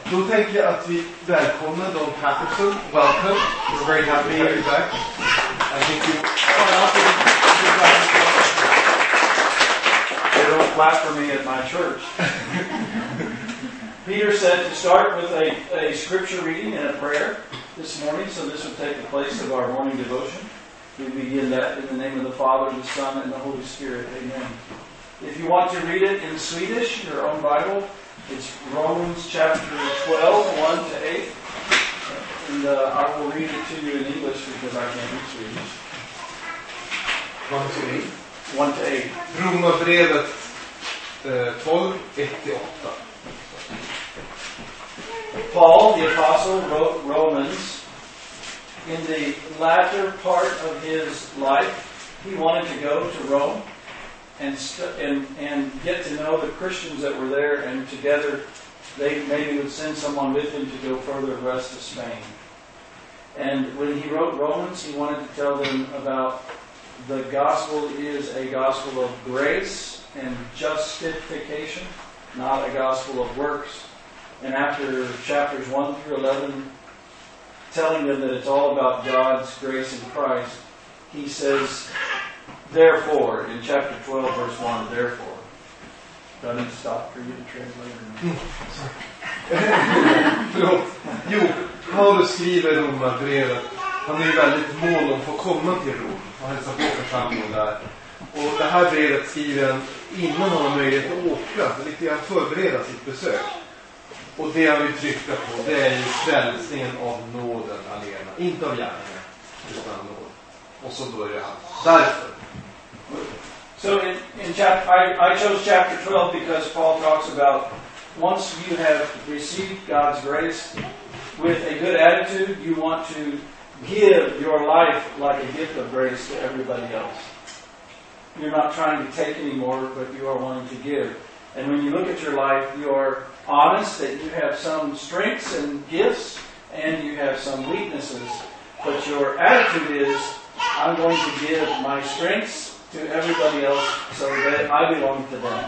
Då tänker jag att vi välkomnar Don Patterson. Welcome. We're very happy to have you back. I think you... They don't clap for me at my church. Peter said to start with a scripture reading and a prayer this morning, so this would take the place of our morning devotion. We begin that in the name of the Father, the Son, and the Holy Spirit. Amen. If you want to read it in Swedish, your own Bible, it's Romans chapter 12, 1 to 8. And I will read it to you in English because I can't read Swedish. 1 to 8. 1 to 8. Romarbrevet 12, 1-8. Paul, the apostle, wrote Romans. In the latter part of his life, he wanted to go to Rome and get to know the Christians that were there, and together they maybe would send someone with him to go further west to Spain. And when he wrote Romans, he wanted to tell them about the gospel is a gospel of grace and justification, not a gospel of works. And after chapters 1 through 11, telling them that it's all about God's grace in Christ, he says, therefore, in chapter 12, verse 1, therefore. Do I need to stop for you to translate? Jo, Paulus skriver Romarbrevet. Han är ju väldigt mån om att få komma till Rom och hälsa på församlingen där. Och det här brevet skriver han innan han har möjlighet att åka, lite grann förbereda sitt besök. Och det han vill trycka på, det är ju frälsningen av nåden alena. Inte av gärningar, utan av nåd. Och så börjar han. Därför. So I chose chapter 12 because Paul talks about once you have received God's grace with a good attitude, you want to give your life like a gift of grace to everybody else. You're not trying to take anymore, but you are wanting to give. And when you look at your life, you are honest that you have some strengths and gifts, and you have some weaknesses. But your attitude is, I'm going to give my strengths to everybody else so that I belong to them.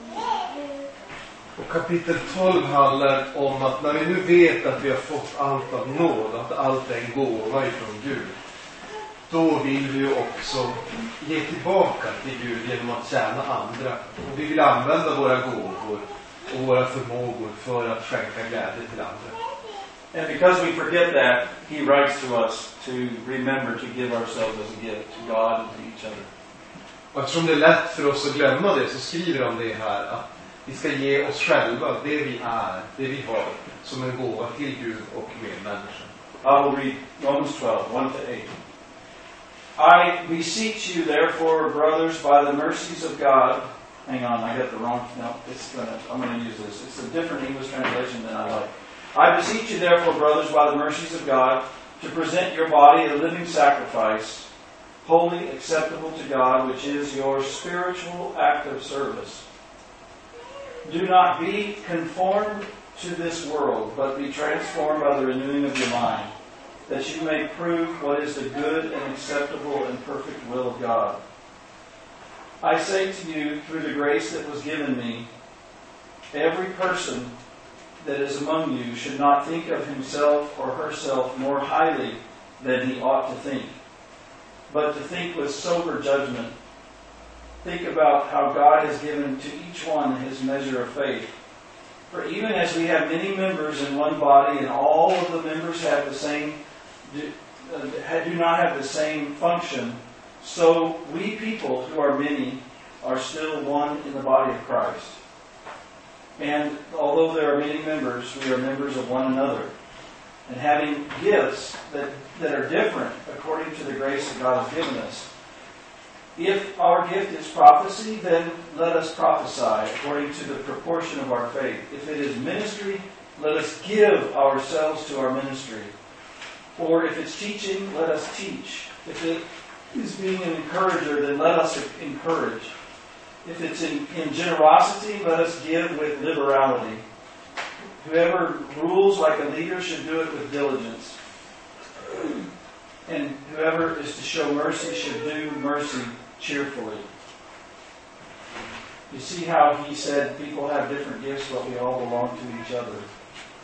Och kapitel 12 handlar om att när vi nu vet att vi har fått allt av nåd, att allt är en gåva ifrån Gud, då vill vi ju också ge tillbaka till Gud genom att tjäna andra. Och vi vill använda våra gåvor och våra förmågor för att skänka glädje till andra. And because we forget that, he writes to us to remember to give ourselves as a gift to God and to each other. Och eftersom det är lätt för oss att glömma det, så skriver han det här att vi ska ge oss själva det vi är, det vi har, som en gåva till Gud och medmänniskan. I will read Romans 12, 1 to 8. I beseech you, therefore, brothers, by the mercies of God. Hang on, I got the wrong. No, I'm going to use this. It's a different English translation than I like. I beseech you, therefore, brothers, by the mercies of God, to present your body a living sacrifice, holy, acceptable to God, which is your spiritual act of service. Do not be conformed to this world, but be transformed by the renewing of your mind, that you may prove what is the good and acceptable and perfect will of God. I say to you, through the grace that was given me, every person that is among you should not think of himself or herself more highly than he ought to think, but to think with sober judgment. Think about how God has given to each one his measure of faith. For even as we have many members in one body, and all of the members have the same, do not have the same function, so we people who are many are still one in the body of Christ. And although there are many members, we are members of one another. And having gifts that are different according to the grace that God has given us. If our gift is prophecy, then let us prophesy according to the proportion of our faith. If it is ministry, let us give ourselves to our ministry. Or if it's teaching, let us teach. If it is being an encourager, then let us encourage. If it's in generosity, let us give with liberality. Whoever rules like a leader should do it with diligence. And whoever is to show mercy should do mercy cheerfully. You see how he said people have different gifts, but we all belong to each other.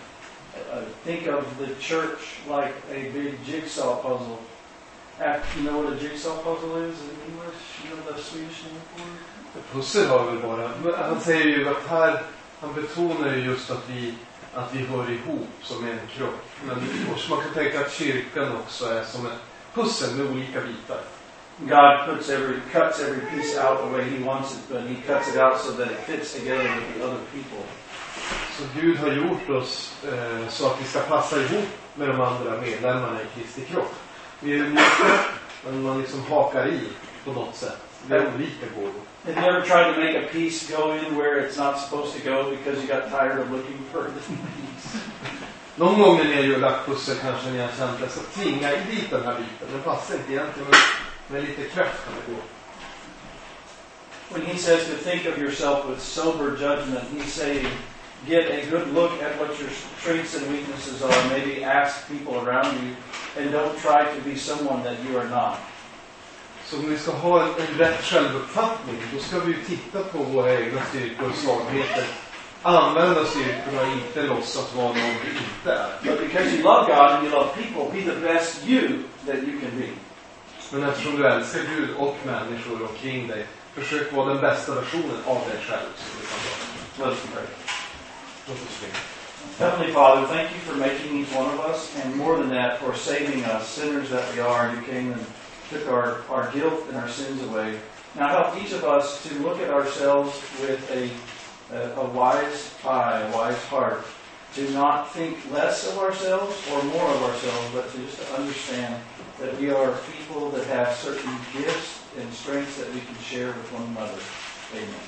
think of the church like a big jigsaw puzzle. You know what a jigsaw puzzle is in English? You know the Swedish name for it? Pussel har väl bara, men han säger ju att här, han betonar ju just att vi hör ihop som en kropp. Men man kan tänka att kyrkan också är som ett pussel med olika bitar. God cuts every piece out the way He wants it, but He cuts it out so that it fits together with the other people. Så Gud har gjort oss så att vi ska passa ihop med de andra medlemmarna i Kristi kropp. Vi är olika, men man liksom hakar i på något sätt. Vi är olika gåvor. Have you ever tried to make a piece go in where it's not supposed to go because you got tired of looking for the piece? Någon gång när ni har ju lagt pussel kanske ni har känt att jag ska tvinga i dit den här biten. Den passar inte egentligen, men med lite kraft kan det gå. When He says to think of yourself with sober judgment, He's saying, get a good look at what your strengths and weaknesses are. Maybe ask people around you, and don't try to be someone that you are not. Så om vi ska ha en rätt självuppfattning, då ska vi ju titta på våra egna styrkor och svagheter. Använda styrkorna och inte låtsas vara någon vi inte är. But because you love God and you love people, be the best you that you can be. Men eftersom du älskar Gud och människor omkring dig, försök vara den bästa versionen av dig själv som du kan vara. Let's pray. Låt oss be. Heavenly Father, thank you for making each one of us, and more than that, for saving us, sinners that we are. You came and took our guilt and our sins away. Now help each of us to look at ourselves with a wise eye, a wise heart, to not think less of ourselves or more of ourselves, but to just understand that we are people that have certain gifts and strengths that we can share with one another. Amen.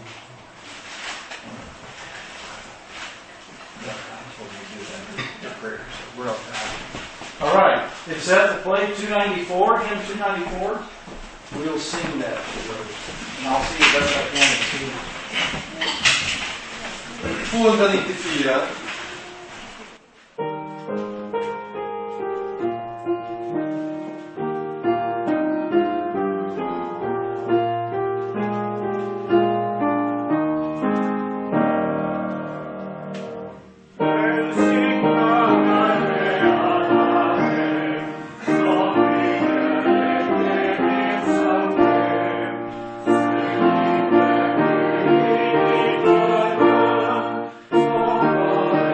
All right, it's set to play 294, hymn 294. We'll sing that, and I'll see you best I can. 294. Oh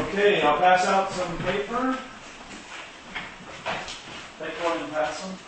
Okay, I'll pass out some paper. Take one and pass them.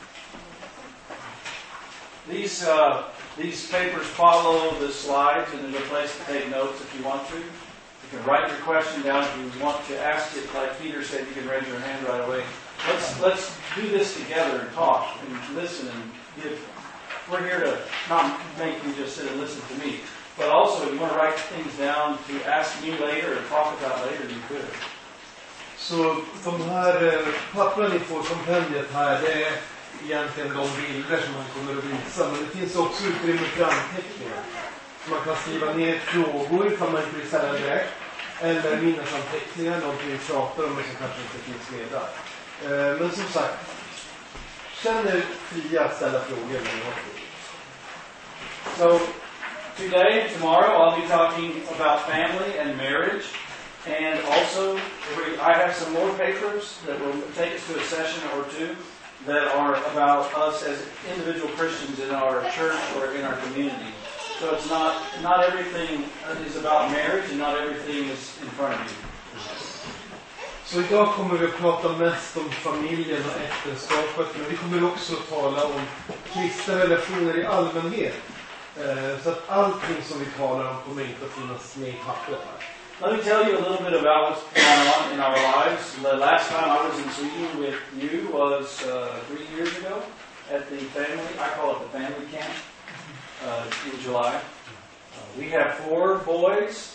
These papers follow the slides, and there's a place to take notes if you want to. You can write your question down if you want to ask it. Like Peter said, you can raise your hand right away. Let's do this together and talk and listen and give. We're here to not make you just sit and listen to me, but also if you want to write things down to ask me later or talk about later, you could. Så de här papperna ni får kompendiet här, det är egentligen de bilder som man kommer att visa. Men det finns också utrymme för anteckningar. Så man kan skriva ner frågor kan man inte vill ställa direkt. Eller minnesanteckningar, någonting vi pratar om men som kanske inte finns med där. Men som sagt, känn er fria att ställa frågor när ni har frågor. So, today, tomorrow, I'll be talking about family and marriage. And also, I have some more papers that will take us to a session or two that are about us as individual Christians in our church or in our community. So it's not everything is about marriage and not everything is in front of you. Så idag kommer vi att prata mest om familjen och äktenskapet, men vi kommer också att tala om kristna relationer i allmänhet. Så att allting som vi talar om kommer inte att finnas med i pappret här. Let me tell you a little bit about what's going on in our lives. The last time I was in Sweden with you was 3 years ago at the family, I call it the family camp, in July. We have 4 boys.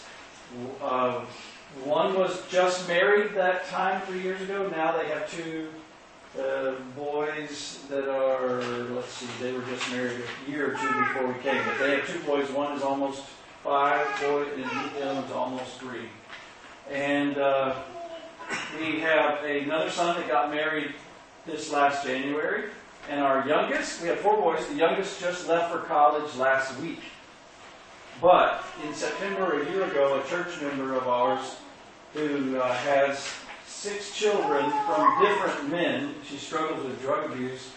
One was just married that time 3 years ago. Now they have 2 boys that are, let's see, they were just married a year or 2 before we came. But they have 2 boys. One is almost 5 boys, and the other one's almost 3. And we have another son that got married this last January. And our youngest, we have 4 boys. The youngest just left for college last week. But in September a year ago, a church member of ours who has 6 children from different men, she struggles with drug abuse,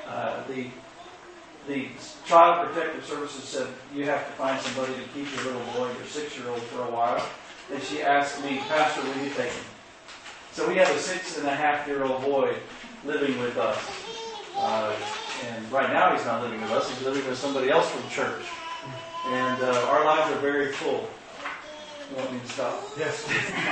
the Child Protective Services said, you have to find somebody to keep your little boy, your 6-year-old, for a while. And she asked me, Pastor, will you take him? So we have a 6.5-year-old boy living with us. And right now he's not living with us, he's living with somebody else from church. And our lives are very full. You want me to stop? Yes.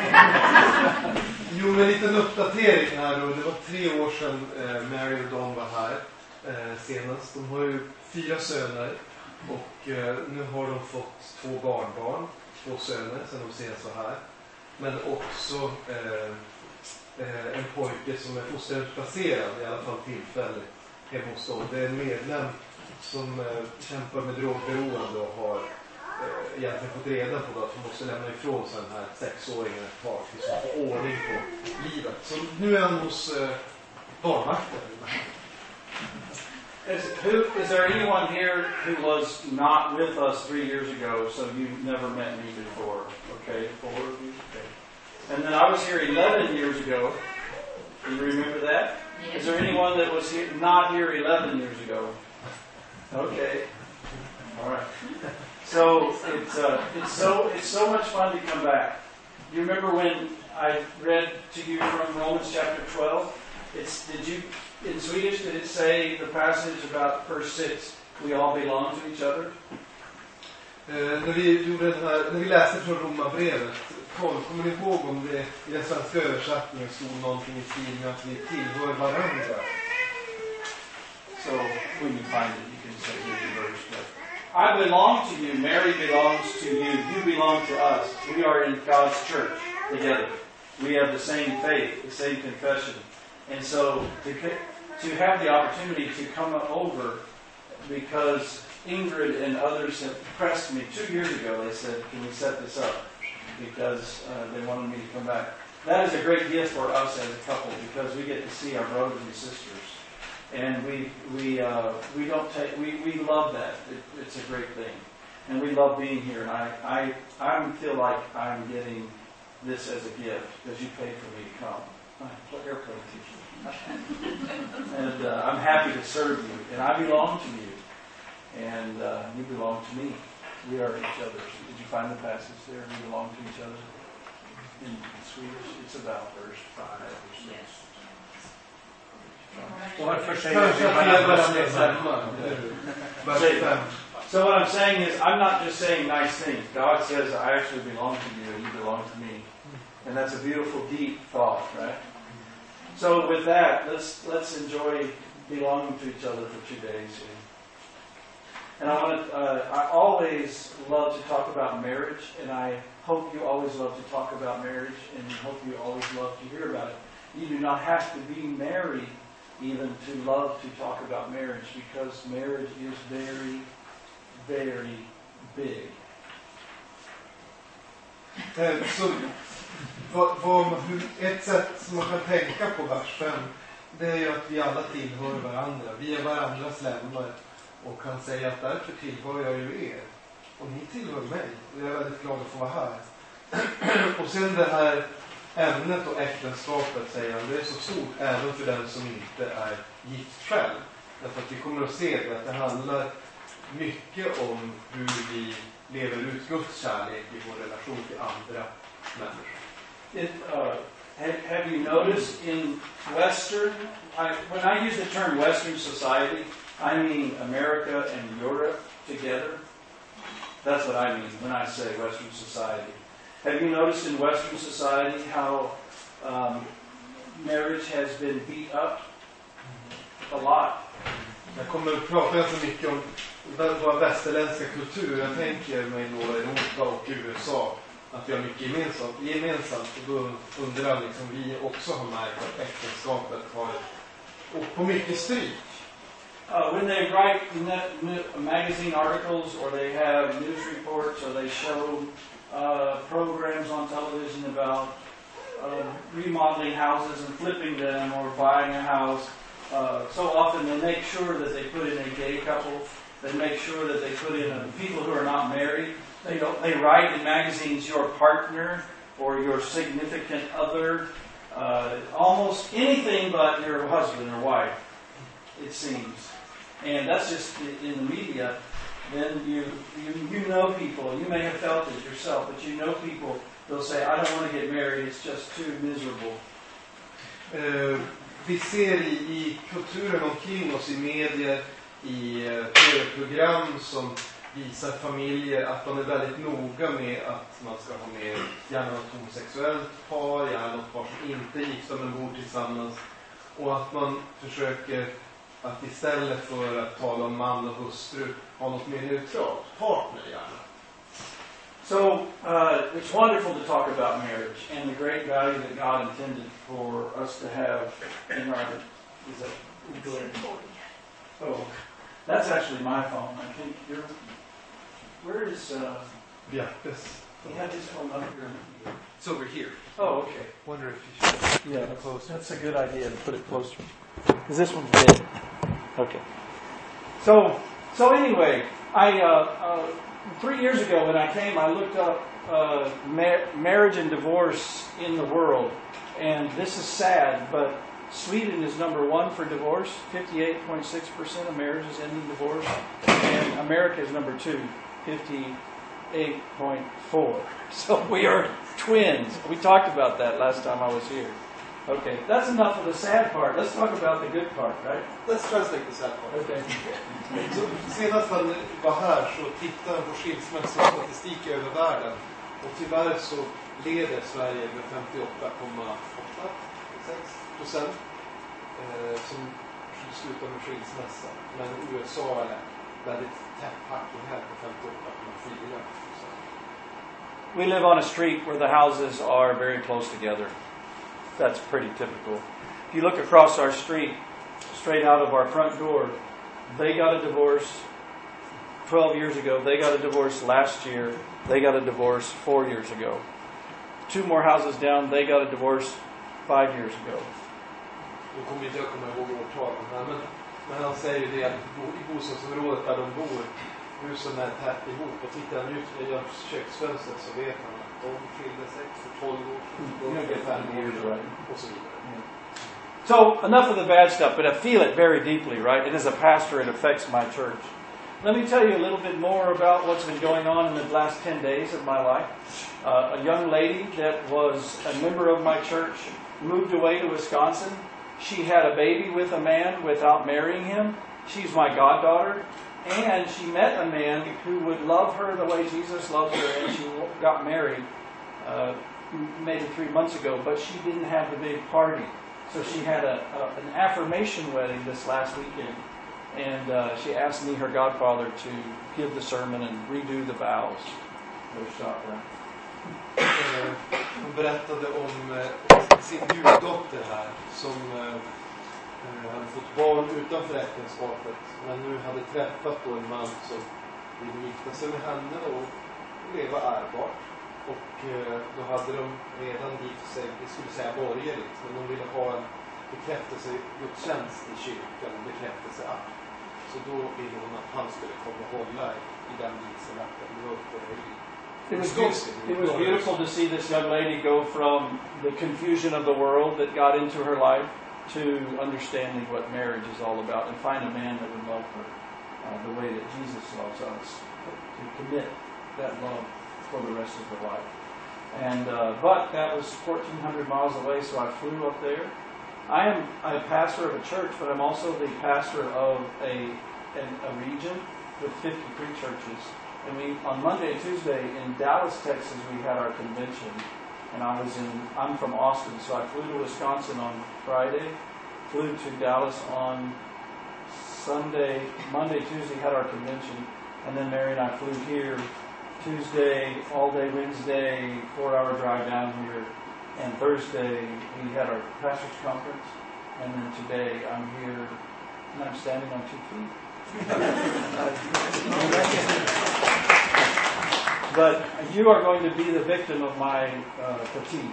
Jo, en liten uppdatering här då. Det var 3 år sedan Mary och Don var här senast. De har ju 4 söner och nu har de fått 2 barnbarn, 2 söner sen de ser så här. Men också en pojke som är fosterhemsplacerad, i alla fall tillfälligt, hemma hos dem. Det är en medlem som kämpar med drogberoende och har egentligen fått reda på att de måste lämna ifrån sig den här 6-åringen ett tag tills de får ordning på livet. Så nu är han hos barnvakten. Is there anyone here who was not with us 3 years ago, so you never met me before? Okay, 4 of you? Okay. And then I was here 11 years ago. Do you remember that? Yes. Is there anyone that was here, not here 11 years ago? Okay. All right. So it's so much fun to come back. You remember when I read to you from Romans chapter 12? In Swedish, did it say the passage about verse 6? We all belong to each other. När vi läste från Romarbrevet 12, kommer ni ihåg om det i den svenska översättningen stod någonting i stil med att vi tillhör varandra? So when you find it, you can say here's the verse. But I belong to you. Mary belongs to you. You belong to us. We are in God's church together. We have the same faith, the same confession. And so to have the opportunity to come over, because Ingrid and others have pressed me 2 years ago, they said, can we set this up? Because they wanted me to come back. That is a great gift for us as a couple, because we get to see our brothers and sisters. And we love that. It's a great thing. And we love being here. And I feel like I'm getting this as a gift, because you paid for me to come. Airplane ticket. And I'm happy to serve you. And I belong to you. And you belong to me. We are each other. Did you find the passage there? We belong to each other. in Swedish? It's about verse 5 or 6. Kanske att ge varandra stämma. Vers 5. So what I'm saying is, I'm not just saying nice things. God says, I actually belong to you and you belong to me. And that's a beautiful, deep thought, right? So with that, let's enjoy belonging to each other for 2 days. And I always love to talk about marriage, and I hope you always love to talk about marriage, and I hope you always love to hear about it. You do not have to be married even to love to talk about marriage, because marriage is very, very big. Så ett sätt som man kan tänka på vers 5, det är ju att vi alla tillhör varandra. Vi är varandras lemmar och kan säga att därför tillhör jag ju er. Och ni tillhör mig. Och jag är väldigt glad att få vara här. Och sen det här ämnet och äktenskapet, säger han, det är så stort även för den som inte är gift själv. Därför att vi kommer att se det, att det handlar mycket om hur vi lever ut Guds kärlek i vår relation till andra människor. Have you noticed in Western, when I use the term Western society, I mean America and Europe together. That's what I mean when I say Western society. Have you noticed in Western society how marriage has been beat up a lot? Jag kommer att prata så mycket om vår västerländska kultur. Jag tänker mig då Europa och USA att vi har mycket gemensamt. Och då undrar liksom vi också har märkt att äktenskapet har och på mycket stryk. When they write magazine articles, or they have news reports, or they show programs on television about remodeling houses and flipping them, or buying a house, so often they make sure that they put in a gay couple. They make sure that they put in people who are not married. They write in magazines your partner or your significant other, almost anything but your husband or wife, it seems. And that's just in the media. Then you know people, you may have felt it yourself, but you know people, they'll say, I don't want to get married, it's just too miserable. Vi ser i kulturen omkring oss, i medier, i tv-program som visar familjer att de är väldigt noga med att man ska ha med gärna något homosexuellt par, gärna något par som inte är gifta men bor tillsammans. Och att man försöker att istället för att tala om man och hustru ha något mer neutralt, partner gärna. So it's wonderful to talk about marriage and the great value that God intended for us to have in our. Is that good? Oh, that's actually my phone. I think you're. Where is? Yeah, this. He had his phone up here. It's over here. Oh, okay. Wonder if you should. Yeah, that's a good idea to put it closer. Because this one's big. Okay. So anyway, I 3 years ago when I came, I looked up marriage and divorce in the world, and this is sad, but Sweden is number 1 for divorce. 58.6% of marriages end in divorce, and America is number 2, 58.4. So we are twins. We talked about that last time I was here. Okay, that's enough of the sad part. Let's talk about the good part, right? Let's translate the sad part. Okay. Så senast han var här så tittade han på skilsmässostatistik över världen. Och tyvärr så leder Sverige med 58,8% som slutar med skilsmässa. Men USA är väldigt tätt hack och här på 58,4%. We live on a street where the houses are very close together. That's pretty typical. If you look across our street, straight out of our front door, they got a divorce 12 years ago. They got a divorce last year. They got a divorce 4 years ago. 2 more houses down, they got a divorce 5 years ago. Nu kommer inte jag komma ihåg årtalen här, men han säger det att i bostadsområdet där de bor, husen är tätt ihop, och tittar han ut genom köksfönstret så vet han att de skilde sig för 12 år sedan, och så vidare. So, enough of the bad stuff, but I feel it very deeply, right? And as a pastor, it affects my church. Let me tell you a little bit more about what's been going on in the last 10 days of my life. A young lady that was a member of my church moved away to Wisconsin. She had a baby with a man without marrying him. She's my goddaughter. And she met a man who would love her the way Jesus loves her. And she got married maybe 3 months ago. But she didn't have the big party. So she had an affirmation wedding this last weekend. And she asked me, her godfather, to give the sermon and redo the vows. Hon berättade om sin guddotter här som hade fått barn utanför äktenskapet, men nu hade träffat då en man som ville gifta sig med henne och leva ärbart. Och då hade de redan gift sig, det skulle säga borgerligt, men de ville ha en bekräftelsegudstjänst i kyrkan, en bekräftelseakt. Så då ville hon att han skulle komma och hålla i den vigselakten. It was beautiful to see this young lady go from the confusion of the world that got into her life to understanding what marriage is all about and find a man that would love her the way that Jesus loves us, to commit that love for the rest of her life. And but that was 1,400 miles away, so I flew up there. I'm a pastor of a church, but I'm also the pastor of a region with 53 churches. And on Monday and Tuesday in Dallas, Texas, we had our convention. And I'm from Austin, so I flew to Wisconsin on Friday, flew to Dallas on Sunday, Monday, Tuesday, had our convention. And then Mary and I flew here Tuesday, all day Wednesday, 4-hour drive down here. And Thursday, we had our pastor's conference. And then today, I'm here, and I'm standing on 2 feet. But you are going to be the victim of my fatigue.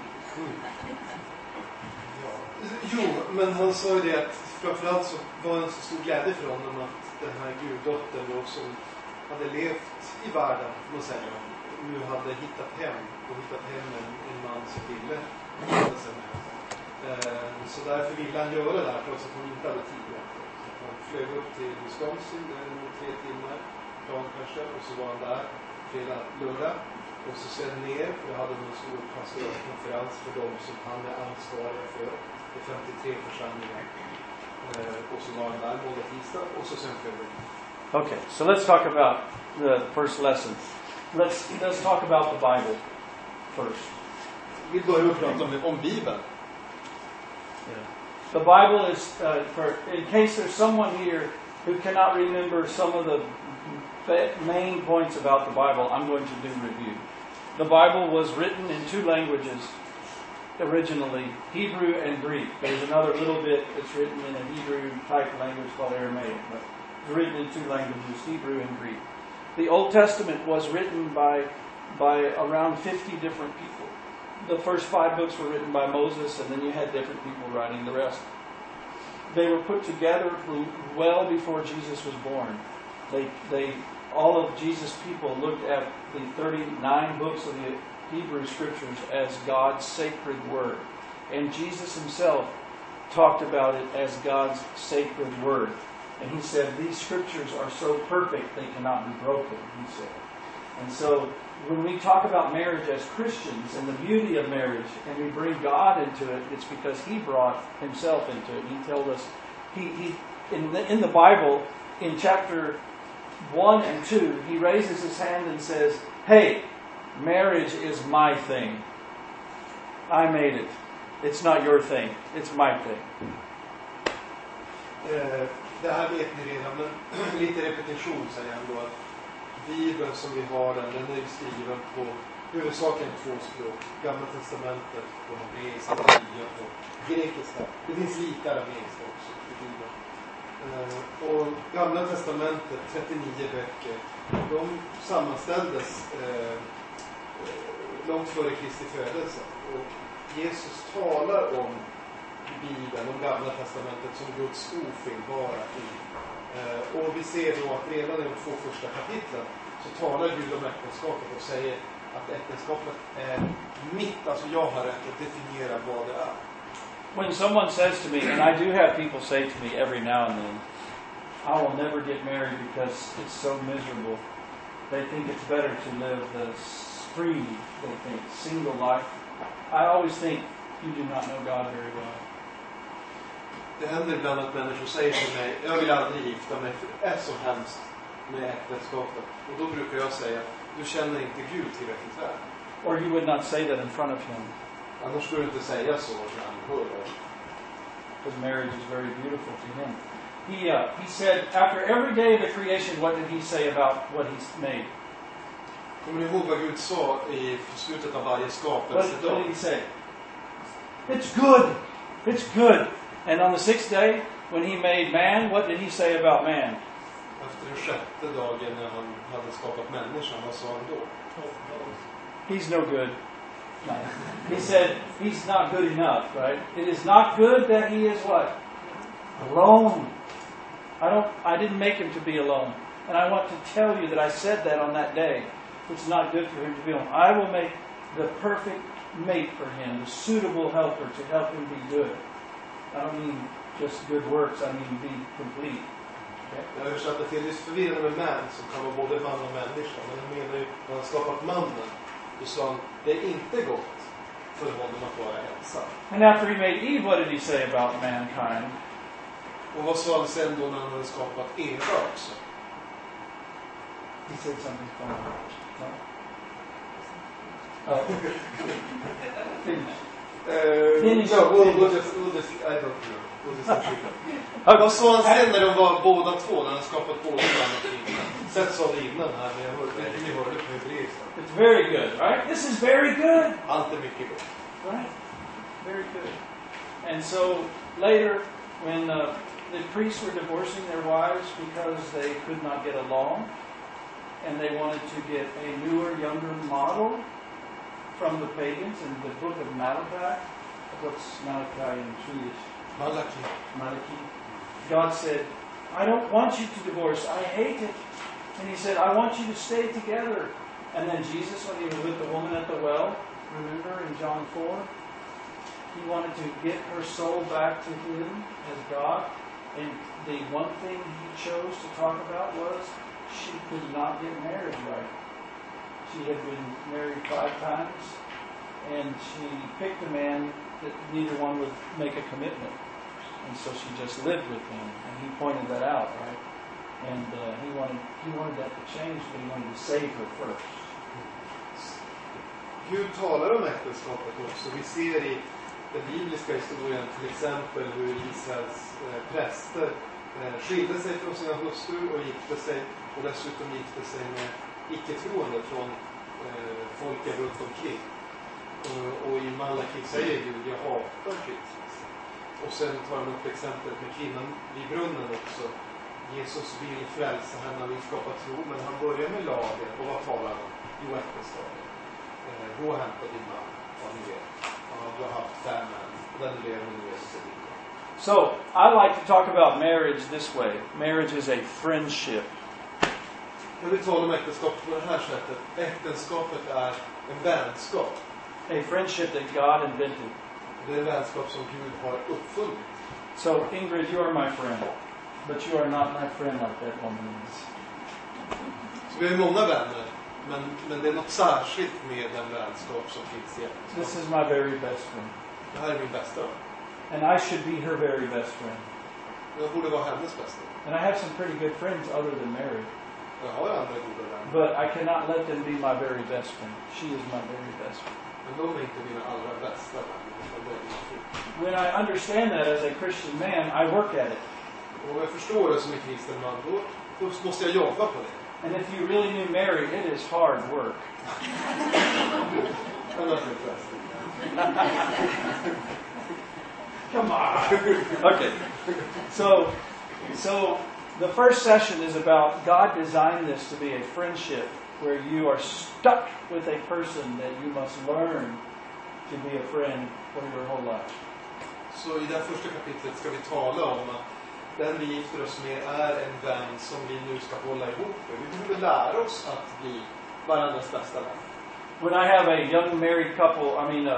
Jo, men han sa ju det att framförallt så var det en så stor glädje för honom att den här guddottern då som hade levt i världen, får man säga, nu hade hittat hem en man som ville gifta sig med henne. Så därför ville han göra det här trots att hon inte hade tid. Han flög upp till Wisconsin, där det var 3 timmar, plan kanske, och så var han där fredag, lördag. Och så sen ner, för då hade de en stor pastoralkonferens för dem som han är ansvariga för. Det är 53 församlingar. Och så var han där måndag, tisdag, och så sen flög han. Okay, so let's talk about the first lesson. Let's talk about the Bible first. Vi börjar med att prata om Bibeln. Yeah. The Bible is, in case there's someone here who cannot remember some of the main points about the Bible, I'm going to do review. The Bible was written in 2 languages originally, Hebrew and Greek. There's another little bit that's written in a Hebrew type language called Aramaic, but it's written in 2 languages, Hebrew and Greek. The Old Testament was written by around 50 different people. The first 5 books were written by Moses, and then you had different people writing the rest. They were put together well before Jesus was born. All of Jesus' people looked at the 39 books of the Hebrew Scriptures as God's sacred word. And Jesus himself talked about it as God's sacred word. And he said, these Scriptures are so perfect they cannot be broken, he said. And so when we talk about marriage as Christians and the beauty of marriage, and we bring God into it, it's because he brought himself into it. He told us, in the Bible, in chapter 1 and 2, he raises his hand and says, hey, marriage is my thing. I made it. It's not your thing. It's my thing. Det här vet ni redan, men lite repetition säger han då att Bibeln som vi har den är skriven på huvudsakligen 2 språk. Gamla testamentet på hebreiska, nya på grekiska. Det finns lite arameiska också i Bibeln. Och Gamla testamentet, 39 böcker, de sammanställdes långt före Kristi födelse. Och Jesus talar om Bibeln, om Gamla testamentet som Guds ofelbara tid. Och vi ser då att redan i de 2 första kapitlen så talar Gud om äktenskapet och säger att äktenskapet är mitt, alltså jag har rätt att definiera vad det är. When someone says to me, and I do have people say to me every now and then, I will never get married because it's so miserable. They think it's better to live the free, they think, single life. I always think you do not know God very well. Det händer ibland att människor säger till mig, jag vill aldrig gifta mig för det är så hemskt med äktenskapet. Och då brukar jag säga, du känner inte Gud tillräckligt väl. Or you would not say that in front of him. Annars skulle du inte säga så när han hör det. Because marriage is very beautiful to him. He said, after every day of the creation, what did he say about what he's made? Kommer ni ihåg vad Gud sa i slutet av varje skapelsedag? What did he say? It's good. It's good. And on the sixth day, when he made man, what did he say about man? Efter den sjätte dagen när han hade skapat människan, vad sa han då? He's no good. No. He said, he's not good enough, right? It is not good that he is what? Alone. I didn't make him to be alone. And I want to tell you that I said that on that day. It's not good for him to be alone. I will make the perfect mate for him, the suitable helper to help him be good. I don't mean just good works, I mean be complete. Okay? Jag översatte till det förvirrande med man som kan vara både man och människa. Men han menar ju, när han skapat mannen, då sa han, det är inte gott för honom att vara ensam. And after he made Eve, what did he say about mankind? Och vad sa han sen då när han hade skapat Eva också? He said something funny. No? Finish. No, we'll just, I don't know. We'll just okay. Vad sa han sen när de var båda två, när han skapat båda man och kvinna? Sett sa det innan här, men jag hörde ni hörde på hebreiska. It's very good, right? This is very good. Allt är mycket gott. Right? Very good. And so later, when the priests were divorcing their wives because they could not get along, and they wanted to get a newer, younger model from the pagans in the book of Malachi. What's Malachi in Swedish? Malachi. God said, I don't want you to divorce. I hate it. And he said, I want you to stay together. And then Jesus, when he was with the woman at the well, remember in John 4, he wanted to get her soul back to him as God. And the one thing he chose to talk about was she could not get married right. She had been married 5 times, and she picked a man that neither one would make a commitment. And so she just lived with him, and he pointed that out, right? And he wanted that to change, but he wanted to save her first. Gud talar om äktenskapet också. Vi ser i den bibliska historien till exempel hur Israels präster skilde sig från sina hustrur och gifte sig, och dessutom gifte sig med icke-troende från folket runt omkring. Och i Malaki säger Gud, jag hatar skilsmässa. Och sen tar han upp exemplet med kvinnan vid brunnen också. Jesus vill frälsa henne, han vill skapa tro, men han börjar med lagen. Och vad talar han om? Jo, äktenskapet. Gå och hämta din man, vad ni vet. Du har haft 5 män, och den lever nu Jesus är din. So, I like to talk about marriage this way. Marriage is a friendship. Jag vill tala om äktenskapet på det här sättet. Äktenskapet är en vänskap. A friendship that God invented. Det är en vänskap som Gud har uppfunnit. So, Ingrid, you are my friend. But you are not my friend like that woman is. Så vi har många vänner. Men det är något särskilt med den vänskap som finns i äktenskapet. This is my very best friend. Det här är min bästa vän. And I should be her very best friend. Jag borde vara hennes bästa. And I have some pretty good friends other than Mary. Jag har andra goda vänner. But I cannot let them be my very best friend. She is my very best friend. Men de är inte mina allra bästa vänner. When I understand that as a Christian man, I work at it. Och om jag förstår det som en kristen man, då måste jag jobba på det. And if you really knew Mary, it is hard work. I'm not interested. Come on. Okay. So the first session is about God designed this to be a friendship where you are stuck with a person that you must learn to be a friend for your whole life. Så i det här första kapitlet ska vi tala om att den vi gifter oss med är en vän som vi nu ska hålla ihop med. Vi behöver lära oss att bli varandras bästa vän. When I have a young married couple, a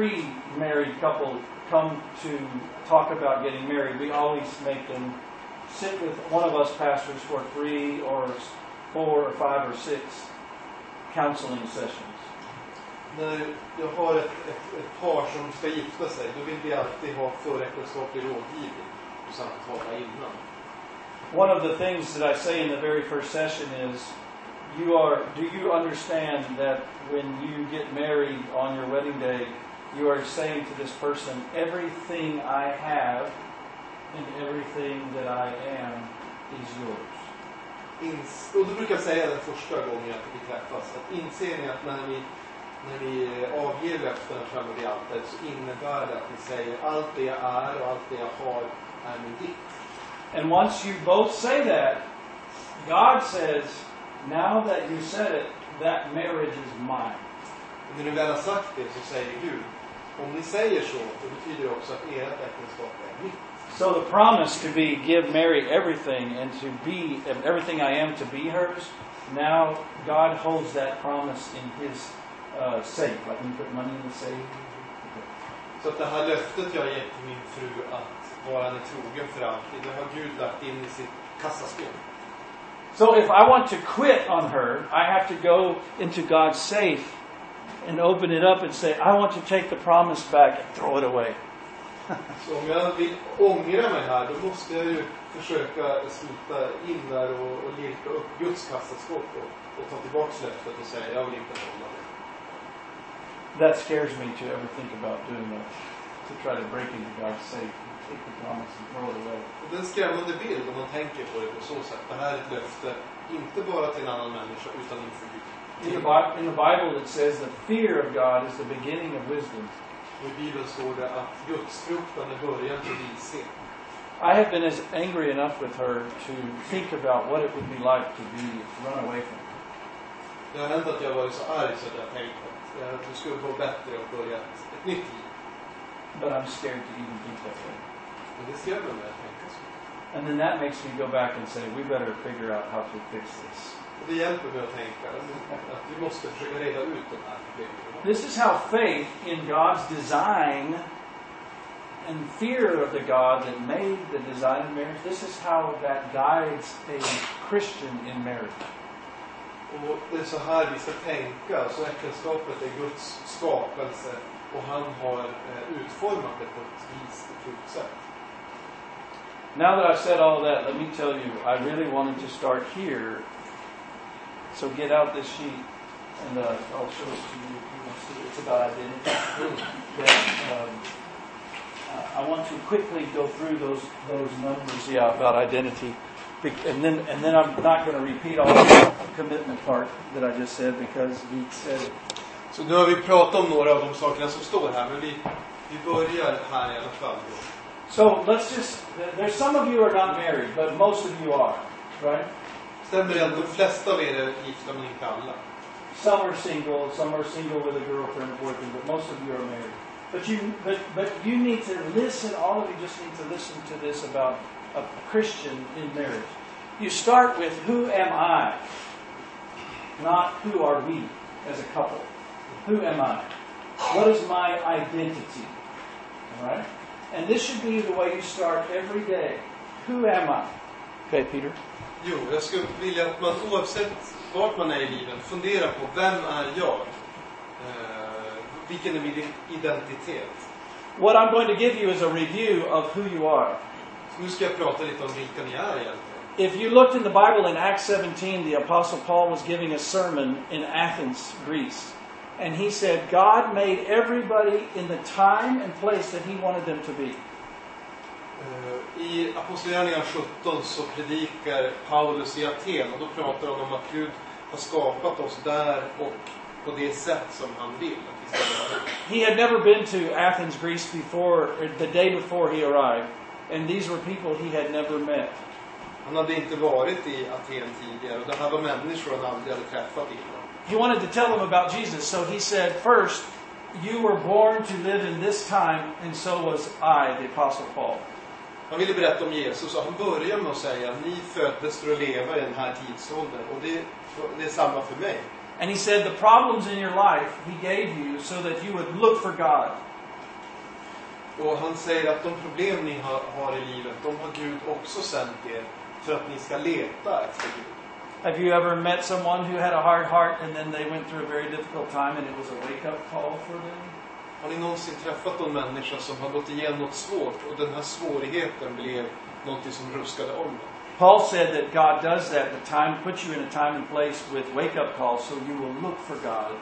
pre-married couple come to talk about getting married, we always make them sit with one of us pastors for 3 or 4 or 5 or 6 counseling sessions. När jag har ett par som ska gifta sig, då vill vi alltid ha föräktenskaplig rådgivning och samtala innan. One of the things that I say in the very first session is, do you understand that when you get married on your wedding day, you are saying to this person, everything I have and everything that I am is yours. Och då brukar jag säga den första gången att vi träffas, att inser ni att när ni avger löften framme vid altaret, så innebär det att ni säger allt det jag är och allt det jag har är min ditt. And once you both say that, God says, now that you said it, that marriage is mine. Och när ni väl har sagt det, så säger Gud, om ni säger så, det betyder också att ert äktenskap är mitt. So the promise to be, give Mary everything and to be, everything I am to be hers, now God holds that promise in His safe. Like when you put money in the safe. Så att det här löftet jag gett till min fru att vara henne trogen för alltid, det har Gud lagt in i sitt kassaskåp. So if I want to quit on her, I have to go into God's safe and open it up and say, I want to take the promise back and throw it away. Så om jag vill ångra mig här, då måste jag ju försöka smita in där och lirka upp Guds kassaskåp och ta tillbaka löftet och säga, jag vill inte hålla det. That scares me to ever think about doing that, to try to break into God's safe and take the promise and throw it away. Och det är en skrämmande bild om man tänker på det på så sätt. Det här är ett löfte, inte bara till en annan människa, utan inför Gud. In the Bible it says the fear of God is the beginning of wisdom. Och i Bibeln står det att Guds fruktan är början till vishet. I have been as angry enough with her to think about what it would be like to run away from her. Det har hänt att jag varit så arg så att jag tänkte att det skulle gå bättre att börja ett nytt liv. But I'm scared to even think that way. Men det skrämmer mig att tänka så. And then that makes me go back and say, we better figure out how to fix this. Och det hjälper mig att tänka att vi måste försöka reda ut de här problemen. This is how faith in God's design and fear of the God that made the design of marriage, this is how that guides a Christian in marriage. Och det är så här vi ska tänka. Så äktenskapet är Guds skapelse och han har utformat det på ett vist och klokt sätt. Now that I've said all that, let me tell you, I really wanted to start here. So get out this sheet and I'll show it to you if you want to see it. It's about identity. I want to quickly go through those numbers, about identity. And then I'm not going to repeat all the commitment part that I just said because he said it. Så nu har vi pratat om några av de sakerna som står här, men vi börjar här i alla fall. So there's some of you who are not married, but most of you are, right? Stämmer det att de flesta av er är gifta men inte alla? Some are single with a girlfriend working, but most of you are married. But you need to listen, all of you just need to listen to this about a Christian in marriage. You start with, who am I? Not who are we as a couple. Who am I? What is my identity? All right? And this should be the way you start every day. Who am I? Okay, Peter? Jo, jag skulle vilja att man oavsett vart man är i livet funderar på, vem är jag? Vilken är min identitet? What I'm going to give you is a review of who you are. Så nu ska jag prata lite om vilka ni är egentligen. If you looked in the Bible in Acts 17, the Apostle Paul was giving a sermon in Athens, Greece. And he said, God made everybody in the time and place that he wanted them to be. I Apostlagärningarna 17 så predikar Paulus i Aten och då pratar han om att Gud har skapat oss där och på det sätt som han vill att vi ska vara. He had never been to Athens, Greece before, the day before he arrived. And these were people he had never met. Han hade inte varit i Aten tidigare och det här var människor han aldrig hade träffat innan. He wanted to tell them about Jesus, so he said, first, you were born to live in this time, and so was I, the Apostle Paul. Han ville berätta om Jesus och han började med att säga att ni föddes för att leva i den här tidsåldern och det är samma för mig. And he said the problems in your life he gave you so that you would look for God. Och han säger att de problem ni har i livet, de har Gud också sänt er för att ni ska leta efter Gud. Have you ever met someone who had a hard heart and then they went through a very difficult time and it was a wake-up call for them? Har ni någonsin träffat någon människa som har gått igenom något svårt och den här svårigheten blev någonting som ruskade om dem? Paul said that God does that. The time puts you in a time and place with wake-up calls so you will look for God.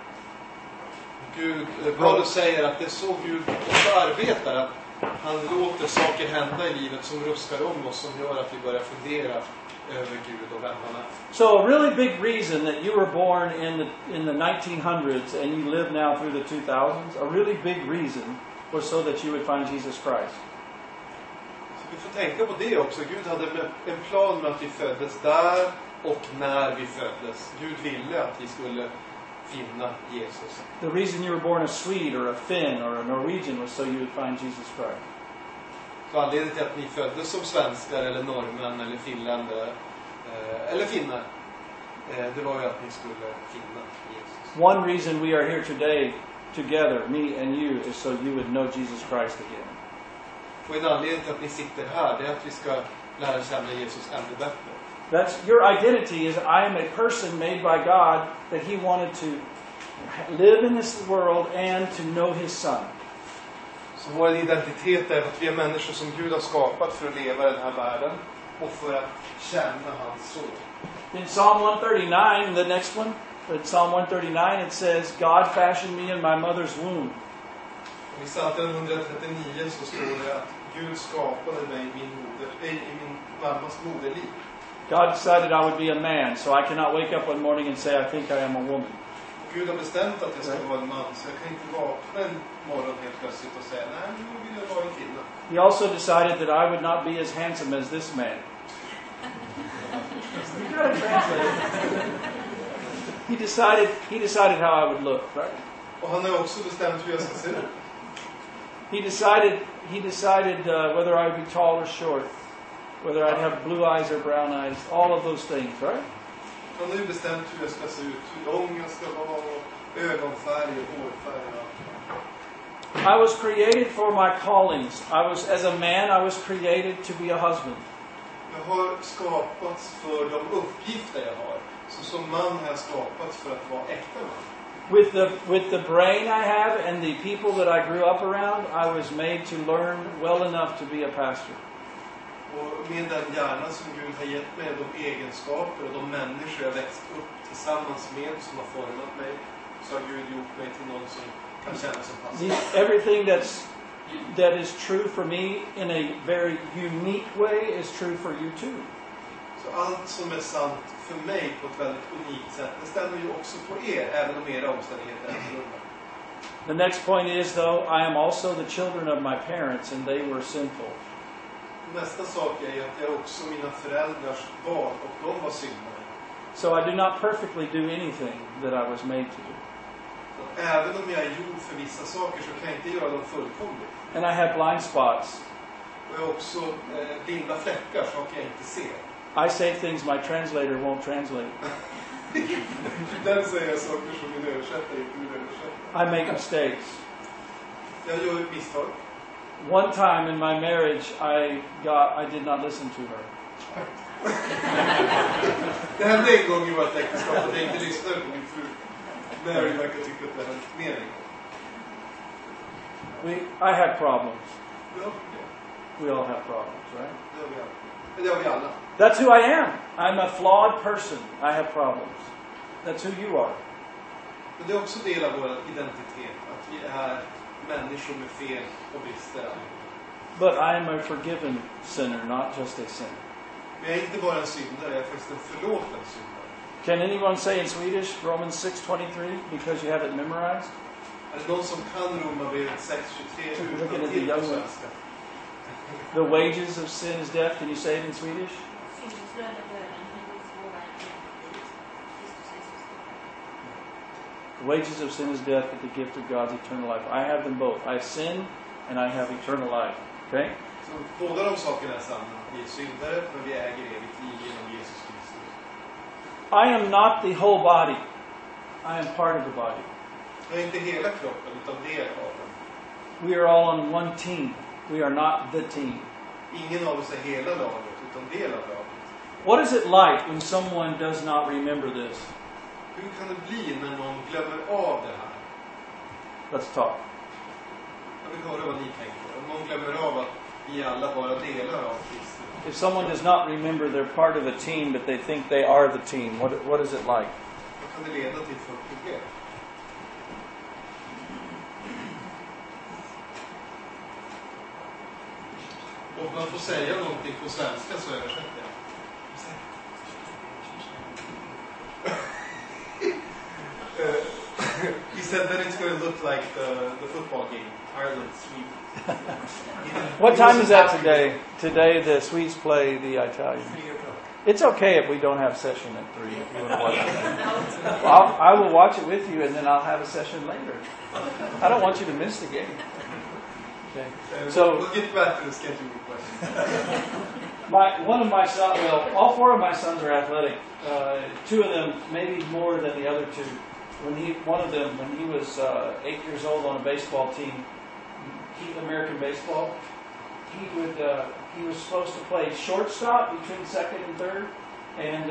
Paulus säger att det är så Gud också arbetar, att han låter saker hända i livet som ruskar om oss, som gör att vi börjar fundera över Gud och vem han är. So a really big reason that you were born in the 1900s and you live now through the 2000s, a really big reason was so that you would find Jesus Christ. Så vi får tänka på det också. Gud hade en plan med att vi föddes där och när vi föddes. Gud ville att vi skulle finna Jesus. The reason you were born a Swede or a Finn or a Norwegian was so you would find Jesus Christ. Så anledningen till att ni föddes som svenskar eller norrmän eller finländare eller finnar, det var ju att ni skulle finna Jesus. One reason we are here today together, me and you, is so you would know Jesus Christ again. Och en anledning till att ni sitter här, det är att vi ska lära känna Jesus ännu bättre. That's your identity, is I am a person made by God that he wanted to live in this world and to know his son. Så vår identitet är att vi är människor som Gud har skapat för att leva i den här världen och för att känna hans son. In Psalm 139, the next one, in Psalm 139 it says, God fashioned me in my mother's womb. I Psaltaren 139 så står det att Gud skapade mig i min mammas moderliv. God decided I would be a man, so I cannot wake up one morning and say I think I am a woman. Gud har bestämt att jag ska vara en man, så jag kan inte vakna en morgon helt plötsligt och säga, nej, nu vill jag vara en kvinna. He also decided that I would not be as handsome as this man. You gotta translate it. He decided how I would look, right? Och han har också bestämt hur jag ska se ut. He decided whether I would be tall or short, whether I'd have blue eyes or brown eyes, all of those things, right? Han har ju bestämt hur jag ska se ut, hur lång jag ska vara, ögonfärg och hårfärg. I was created for my callings. As a man, I was created to be a husband. Jag har skapats för de uppgifter jag har. Så som man har jag skapats för att vara äkta man. With the brain I have and the people that I grew up around, I was made to learn well enough to be a pastor. Och med den hjärna som Gud har gett mig, de egenskaper och de människor jag växt upp tillsammans med som har format mig, så har Gud gjort mig till någon som kan känna som pastor. Everything that is true for me in a very unique way is true for you too. Så allt som är sant för mig på ett väldigt unikt sätt, det stämmer ju också på er, även om era omständigheter är annorlunda. The next point is, though, I am also the children of my parents and they were sinful. Nästa sak är att jag också mina föräldrars barn och de var syndare. So I do not perfectly do anything that I was made to do. Så även om jag är gjord för vissa saker så kan jag inte göra dem fullkomligt. And I have blind spots. Och jag har också blinda fläckar, saker jag inte ser. I say things my translator won't translate. Den säger saker som min översättare inte vill översätta. I make mistakes. Jag gör ett misstag. One time in my marriage, I did not listen to her. Det hände en gång i vårt äktenskap att jag inte lyssnade på min fru. Mary verkar tycka att det hände mer en gång. I have problems. Ja, We all have problems, right? det har vi alla. That's who I am. I'm a flawed person. I have problems. That's who you are. Men det är också del av vår identitet. Att vi är människor med fel och brister. But I am a forgiven sinner, not just a sinner. Men jag är inte bara en syndare, jag är faktiskt en förlåten syndare. Can anyone say in Swedish, Romans 6:23, because you have it memorized? Är det någon som kan Romarbrevet 6:23 Look at utan it, till the på young one. svenska? The wages of sin is death. Can you say it in Swedish? The wages of sin is death, but the gift of God's eternal life. I have them both. I have sin and I have eternal life. Okay? Så båda de sakerna är sanna. Vi är syndare, men vi äger evigt liv genom Jesus Kristus. I am not the whole body. I am part of the body. Jag är inte hela kroppen, utan del av den. We are all on one team. We are not the team. Ingen av oss är hela laget, utan del av laget. What is it like when someone does not remember this? Hur kan det bli när någon glömmer av det här? Let's talk. Jag vill höra vad ni tänker. Om någon glömmer av att vi alla bara delar av Kristus. If someone does not remember they're part of a team, but they think they are the team, what is it like? Vad kan det leda till för problem? Om man får säga någonting på svenska så översätter jag. He said that it's going to look like the football game, Ireland-Sweden. What time is that today? Today the Swedes play the Italians. 3 o'clock. It's okay if we don't have session at 3. If you want to watch it. Well, I will watch it with you, and then I'll have a session later. I don't want you to miss the game. Okay. So we'll get back to the schedule question. All 4 of my sons are athletic. 2 of them, maybe more than the other 2. When he was 8 years old on a baseball team, American baseball, he was supposed to play shortstop between second and third, and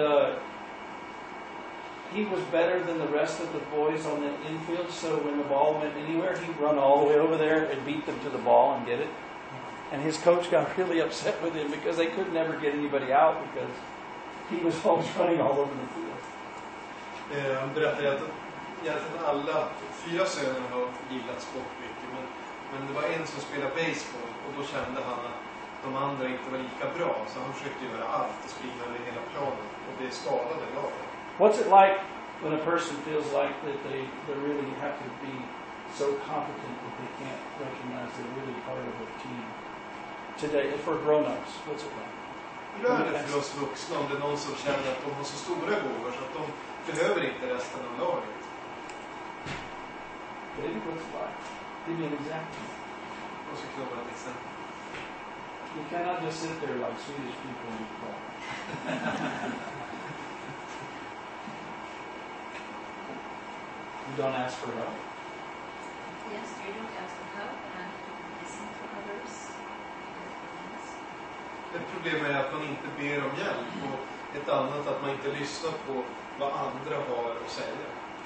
he was better than the rest of the boys on the infield. So when the ball went anywhere, he'd run all the way over there and beat them to the ball and get it. And his coach got really upset with him because they could never get anybody out because he was always running all over the field. Han berättade att egentligen alla 4 söner har gillat sport mycket, men det var en som spelade baseball och då kände han att de andra inte var lika bra, så han försökte göra allt och springa över hela planen, och det skadade laget. What's it like when a person feels like that they really have to be so competent that they can't recognize they're really part of a team? Today, for grown-ups, what's it like? Hur är det för oss vuxna om det är någon som känner att de har så stora gåvor så att de behöver inte resten av laget? David, what's it like? Give me an example. Jag ska kunna vara ett exempel. You cannot just sit there like Swedish people and talk. You don't ask for help. Yes, you don't ask for help and listen to others. Ett problem är att man inte ber om hjälp, och ett annat att man inte lyssnar på vad andra har att säga.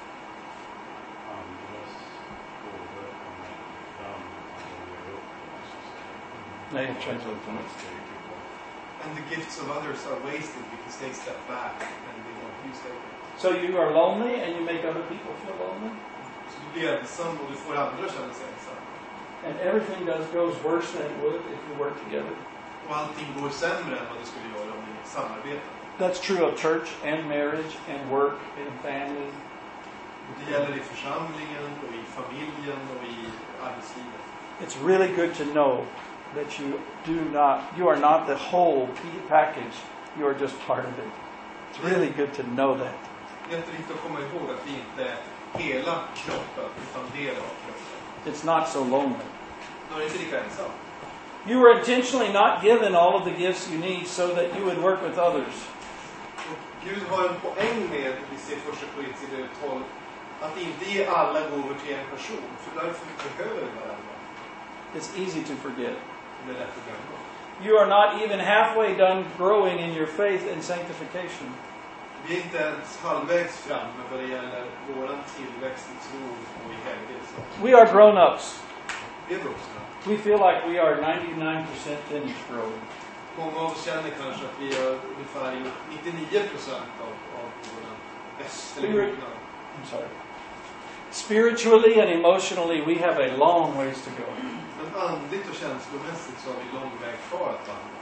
Nej, translate for me. And the gifts of others are wasted because they step back and they don't use their gifts. So you are lonely and you make other people feel lonely? Så du blir ensam och du får andra känna sig ensam. And everything goes worse than it would if you work together. Och allting går sämre än vad det skulle göra om ni samarbetar. That's true of church and marriage and work and family. Det gäller i församlingen och i familjen och i arbetslivet. It's really good to know that you are not the whole package. You are just part of it. It's really good to know that. Det är jätteviktigt att komma ihåg att vi inte är hela kroppen utan del av kroppen. It's not so lonely. Man är inte lika ensam. You were intentionally not given all of the gifts you need so that you would work with others. Och Gud har en poäng med, vi ser första Korinthierbrevet 12, att inte ge alla gåvor till en person, för därför behöver vi varandra. It's easy to forget. Det är lätt att glömma. You are not even halfway done growing in your faith and sanctification. Vi är inte ens halvvägs framme vad det gäller våran tillväxt i tro och i helgelse. We are grown-ups. Vi är vuxna. We feel like we are 99% finished growing. Många av oss känner kanske att vi har ungefär 99% av våran mognad. I'm sorry. Spiritually and emotionally, we have a long ways to go. Men andligt och känslomässigt så har vi lång väg kvar att vandra.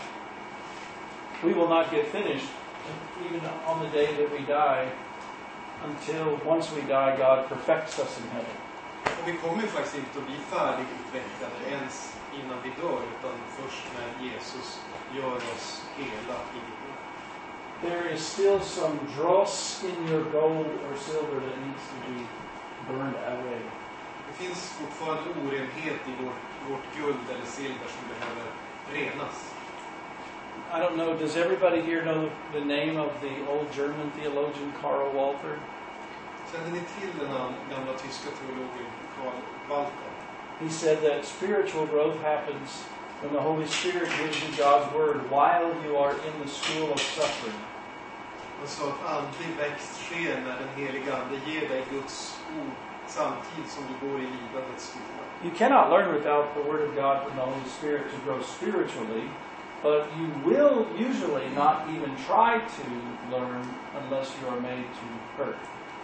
We will not get finished, even on the day that we die, until once we die, God perfects us in heaven. Och vi kommer faktiskt inte att bli färdigutvecklade ens innan vi dör, utan först när Jesus gör oss hela i himlen. There is still some dross in your gold or silver that needs to be burned away. Det finns fortfarande orenhet i vårt guld eller silver som behöver renas. I don't know, does everybody here know the name of the old German theologian Karl Walther? Känner ni till den gamla tyska teologen Karl Walther? he said that spiritual growth happens when the Holy Spirit gives you God's Word while you are in the school of suffering. Han sa att andlig växt sker när den heliga Ande ger dig Guds ord samtidigt som du går i lidandets skola. You cannot learn without the Word of God from the Holy Spirit to grow spiritually, but you will usually not even try to learn unless you are made to hurt.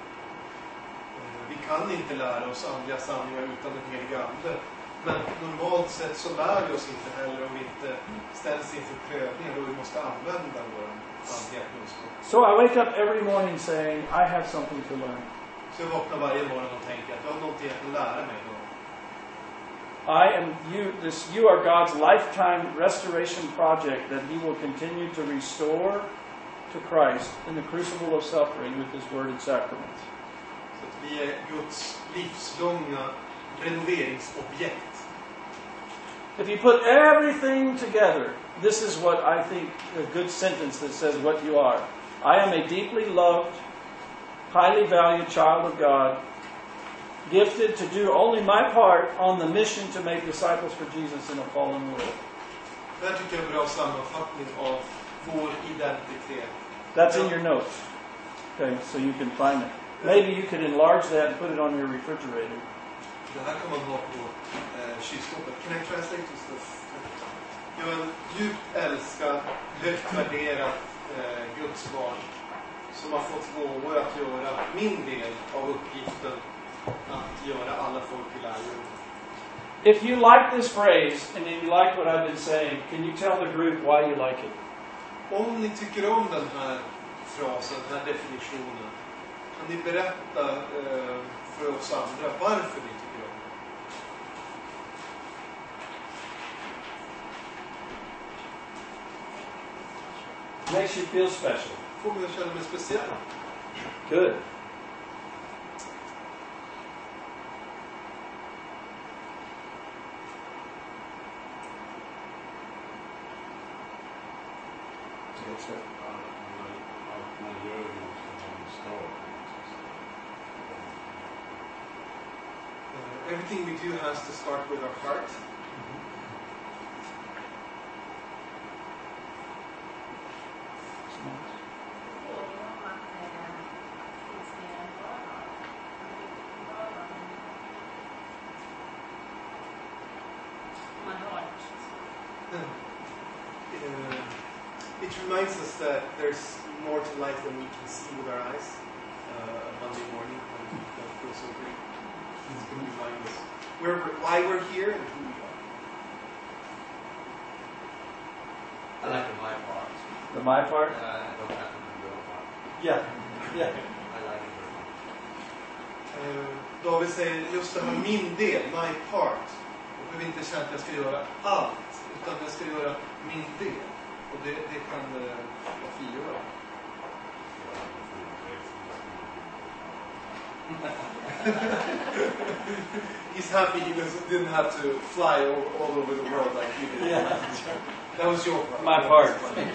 Vi kan inte lära oss andliga sanningar utan den heliga Ande. Men normalt sett så lär vi oss inte heller om vi inte ställs inför prövningar då vi måste använda vår andliga kunskap. So I wake up every morning saying, I have something to learn. Så jag vaknar varje morgon och tänker att jag har någonting att lära mig då. You are God's lifetime restoration project that He will continue to restore to Christ in the crucible of suffering with His Word and sacraments. Så att vi är Guds livslånga renoveringsobjekt. If you put everything together, this is what I think a good sentence that says what you are. I am a deeply loved, highly valued child of God, gifted to do only my part on the mission to make disciples for Jesus in a fallen world. Det här tycker jag är en bra sammanfattning av vår identitet. That's in your notes. Okay, so you can find it. Maybe you could enlarge that and put it on your refrigerator. Det här kan man ha på kylskåpet. Can I translate this? Jag är en djupt älskad, högt värderad Guds barn som har fått gåvor att göra min del av uppgiften att göra alla folk till lärjungar. If you like this phrase and you like what I've been saying, can you tell the group why you like it? Om ni tycker om den här frasen, den här definitionen, kan ni berätta för oss andra varför ni tycker om den? Makes you feel special. Får mig att känna mig speciell. Good. Everything we do has to start with our heart. It reminds us that there's more to life than we can see with our eyes. Monday morning when we don't feel so great. It's going to remind us why we're here and who we are. I like the my part. The my part? I don't have to do your part. Yeah. Yeah. I like it very much. David säger just det här min del, my part. Jag behöver inte känna att jag ska göra allt, utan jag ska göra min del. Och det kan vara frigöra. He's happy he didn't have to fly all over the world like you did. Yeah. That was your part. My part.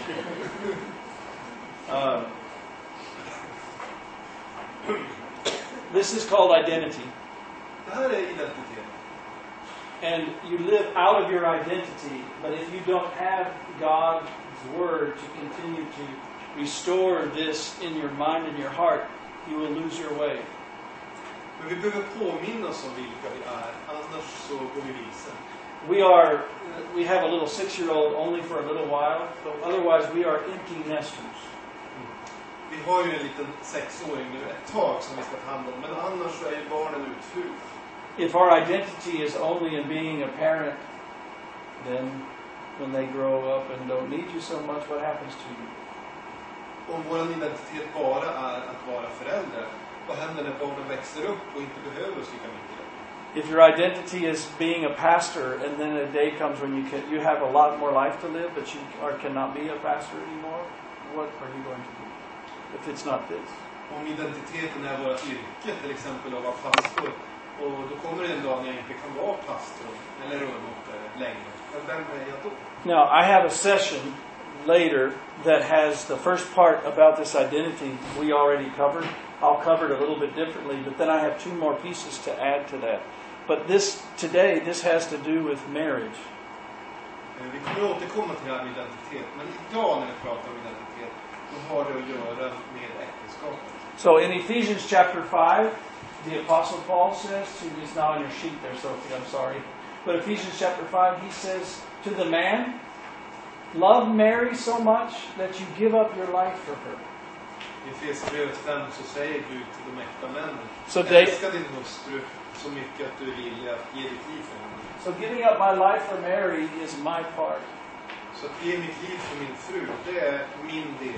This is called identity. Det här är identitet. And you live out of your identity, but if you don't have God's Word to continue to restore this in your mind and your heart, you will lose your way. Men vi behöver påminna oss om vilka vi är, annars så går vi vilse. We have a little 6-year-old only for a little while, but otherwise we are empty nesters. Vi har ju en liten 6-åring nu ett tag som vi ska ta hand om, men annars så är ju barnen utflugna. If our identity is only in being a parent, then when they grow up and don't need you so much, what happens to you? Om vår identitet bara är att vara förälder, vad händer när barnen växer upp och inte behöver oss lika mycket? If your identity is being a pastor, and then a day comes when you have a lot more life to live, but you cannot be a pastor anymore, what are you going to do if it's not this? Om identiteten är vårt yrke, till exempel att vara pastor, och då kommer det en dag när jag inte kan vara pastor eller rörmokare längre. Men vem är jag då? Now, I have a session later that has the first part about this identity we already covered. I'll cover it a little bit differently, but then I have 2 more pieces to add to that. But this has to do with marriage. Vi kommer att återkomma till det här med identitet. Men idag när vi pratar om identitet, då har det att göra med äktenskapet. So in Ephesians chapter 5, the Apostle Paul says, it's not on your sheet there, Sophie, I'm sorry. But Ephesians chapter 5, he says to the man, love Mary so much that you give up your life for her. I Efesierbrevet 5 så säger Gud till de äkta männen, älska din hustru så mycket att du vill att ge ditt liv för henne. So giving up my life for Mary is my part. Så att ge mitt liv för min fru, det är min del.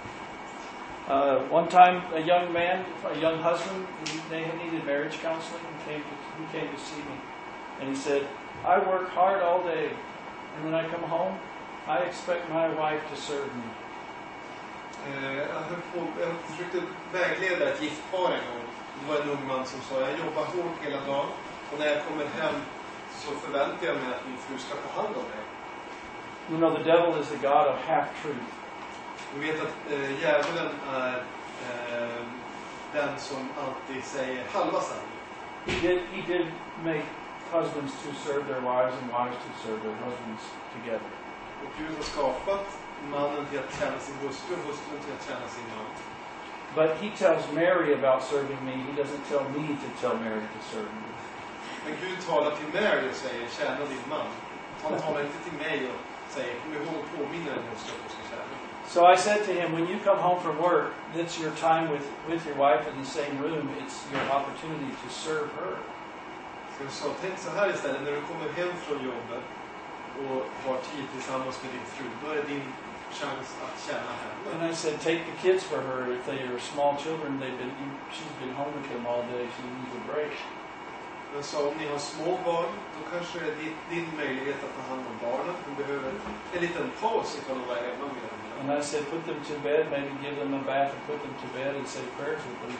One time, a young man, a young husband, they needed marriage counseling. He came to see me, and he said, "I work hard all day, and when I come home, I expect my wife to serve me." Jag försökte vägleda ett gift par en gång. Det var en ung man som sa, jag jobbar hårt hela dagen, och när jag kommer hem så förväntar jag mig att min fru ska ta hand om mig. You know, the devil is the God of half-truth. Vi vet att djävulen är den som alltid säger halva sanningen. He did make husbands to serve their wives and wives to serve their husbands together. Och Gud har skapat mannen till att tjäna sin hustru och hustrun till att tjäna sin man. But he tells Mary about serving me. He doesn't tell me to tell Mary to serve me. Men Gud talar till Mary och säger, tjäna din man. Han talar inte till mig och säger, kom ihåg och påminner din hustru att du ska tjäna. So I said to him, when you come home from work, that's your time with your wife in the same room. It's your opportunity to serve her. Så jag sa, tänk så här istället, när du kommer hem från jobbet och har tid tillsammans med din fru, då är din chans att tjäna henne. And I said, take the kids for her. If they are small children, she's been home with them all day. She needs a break. Jag sa, om ni har små barn, då kanske det är din möjlighet att ta hand om barnen. Du behöver en liten paus ifall de är hemma med dem. And I said, put them to bed, maybe give them a bath and put them to bed and say prayers with them.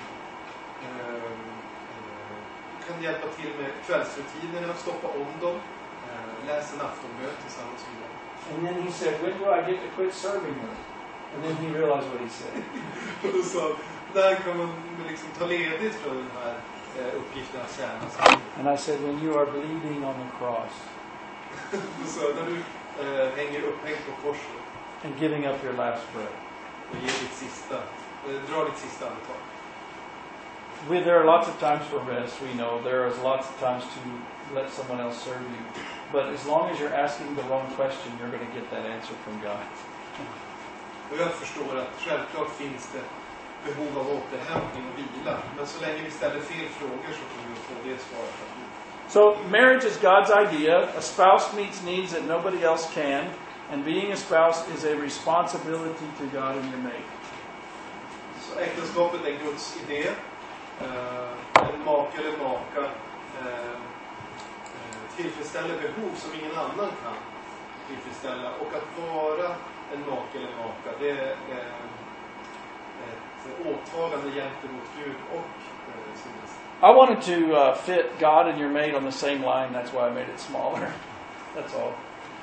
Du kan hjälpa till med kvällsrutinerna, stoppa om dem, läsa en aftonbön tillsammans med dem. And then he said, when do I get to quit serving her? And then he realized what he said. Och då sa, där kan man liksom ta ledigt från den här uppgiften att tjäna. And I said, when you are bleeding on the cross. Då sa, när du hänger upphängd på korset. And giving up your last breath. Och ger drar ditt sista andetag. There are lots of times for rest, we know. There is lots of times to let someone else serve you. But as long as you're asking the wrong question, you're going to get that answer from God. Och jag förstår att självklart finns det behov av återhämtning och vila. Men så länge vi ställer fel frågor så kommer vi få det svaret. So marriage is God's idea. A spouse meets needs that nobody else can. And being a spouse is a responsibility to God and your mate. Så äktenskapet är Guds idé. En make eller maka tillfredsställer behov som ingen annan kan tillfredsställa. Och att vara en make eller maka, det är ett åtagande gentemot Gud och sin nästa. I wanted to fit God and your mate on the same line. That's why I made it smaller. That's all.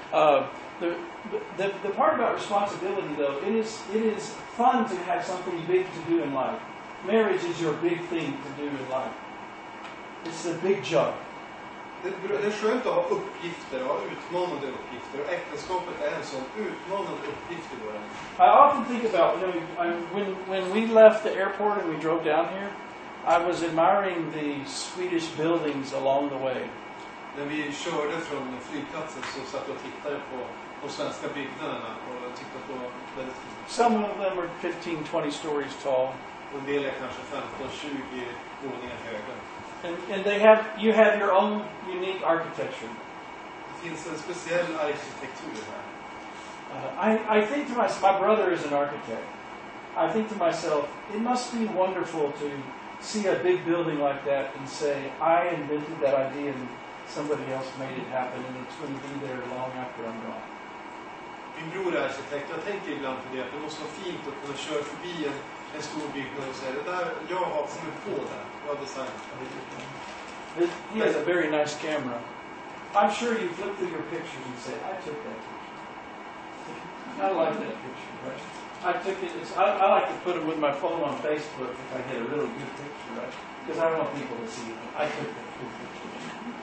The part about responsibility, though, it is fun to have something big to do in life. Marriage is your big thing to do in life. It's a big job. Det är skönt att ha uppgifter, ha utmanande uppgifter. Och äktenskapet är en sån utmanande uppgift i våra liv. I often think about, when we left the airport and we drove down here, I was admiring the Swedish buildings along the way. När vi körde från flygplatsen så satt jag och tittade på de svenska byggnaderna och tittade på väldigt fint. Some of them are 15-20 stories tall. Och en del är kanske 15-20 våningar höga. And you have your own unique architecture. Det finns en speciell arkitektur här. I think to myself, my brother is an architect. I think to myself, it must be wonderful to see a big building like that and say, I invented that idea and somebody else made it happen and it's going to be there long after I'm gone. Min bror är arkitekt. Jag tänker ibland på det. Att det måste vara fint att kunna köra förbi en stor byggnad och säga, det där jag har kommit på där. Jag har designat. He has a very nice camera. I'm sure you flip through your pictures and say, I took that picture. I like that picture, right? I took it. I like to put it with my phone on Facebook if I get a really good picture, right? Because I want people to see it. I took that good picture.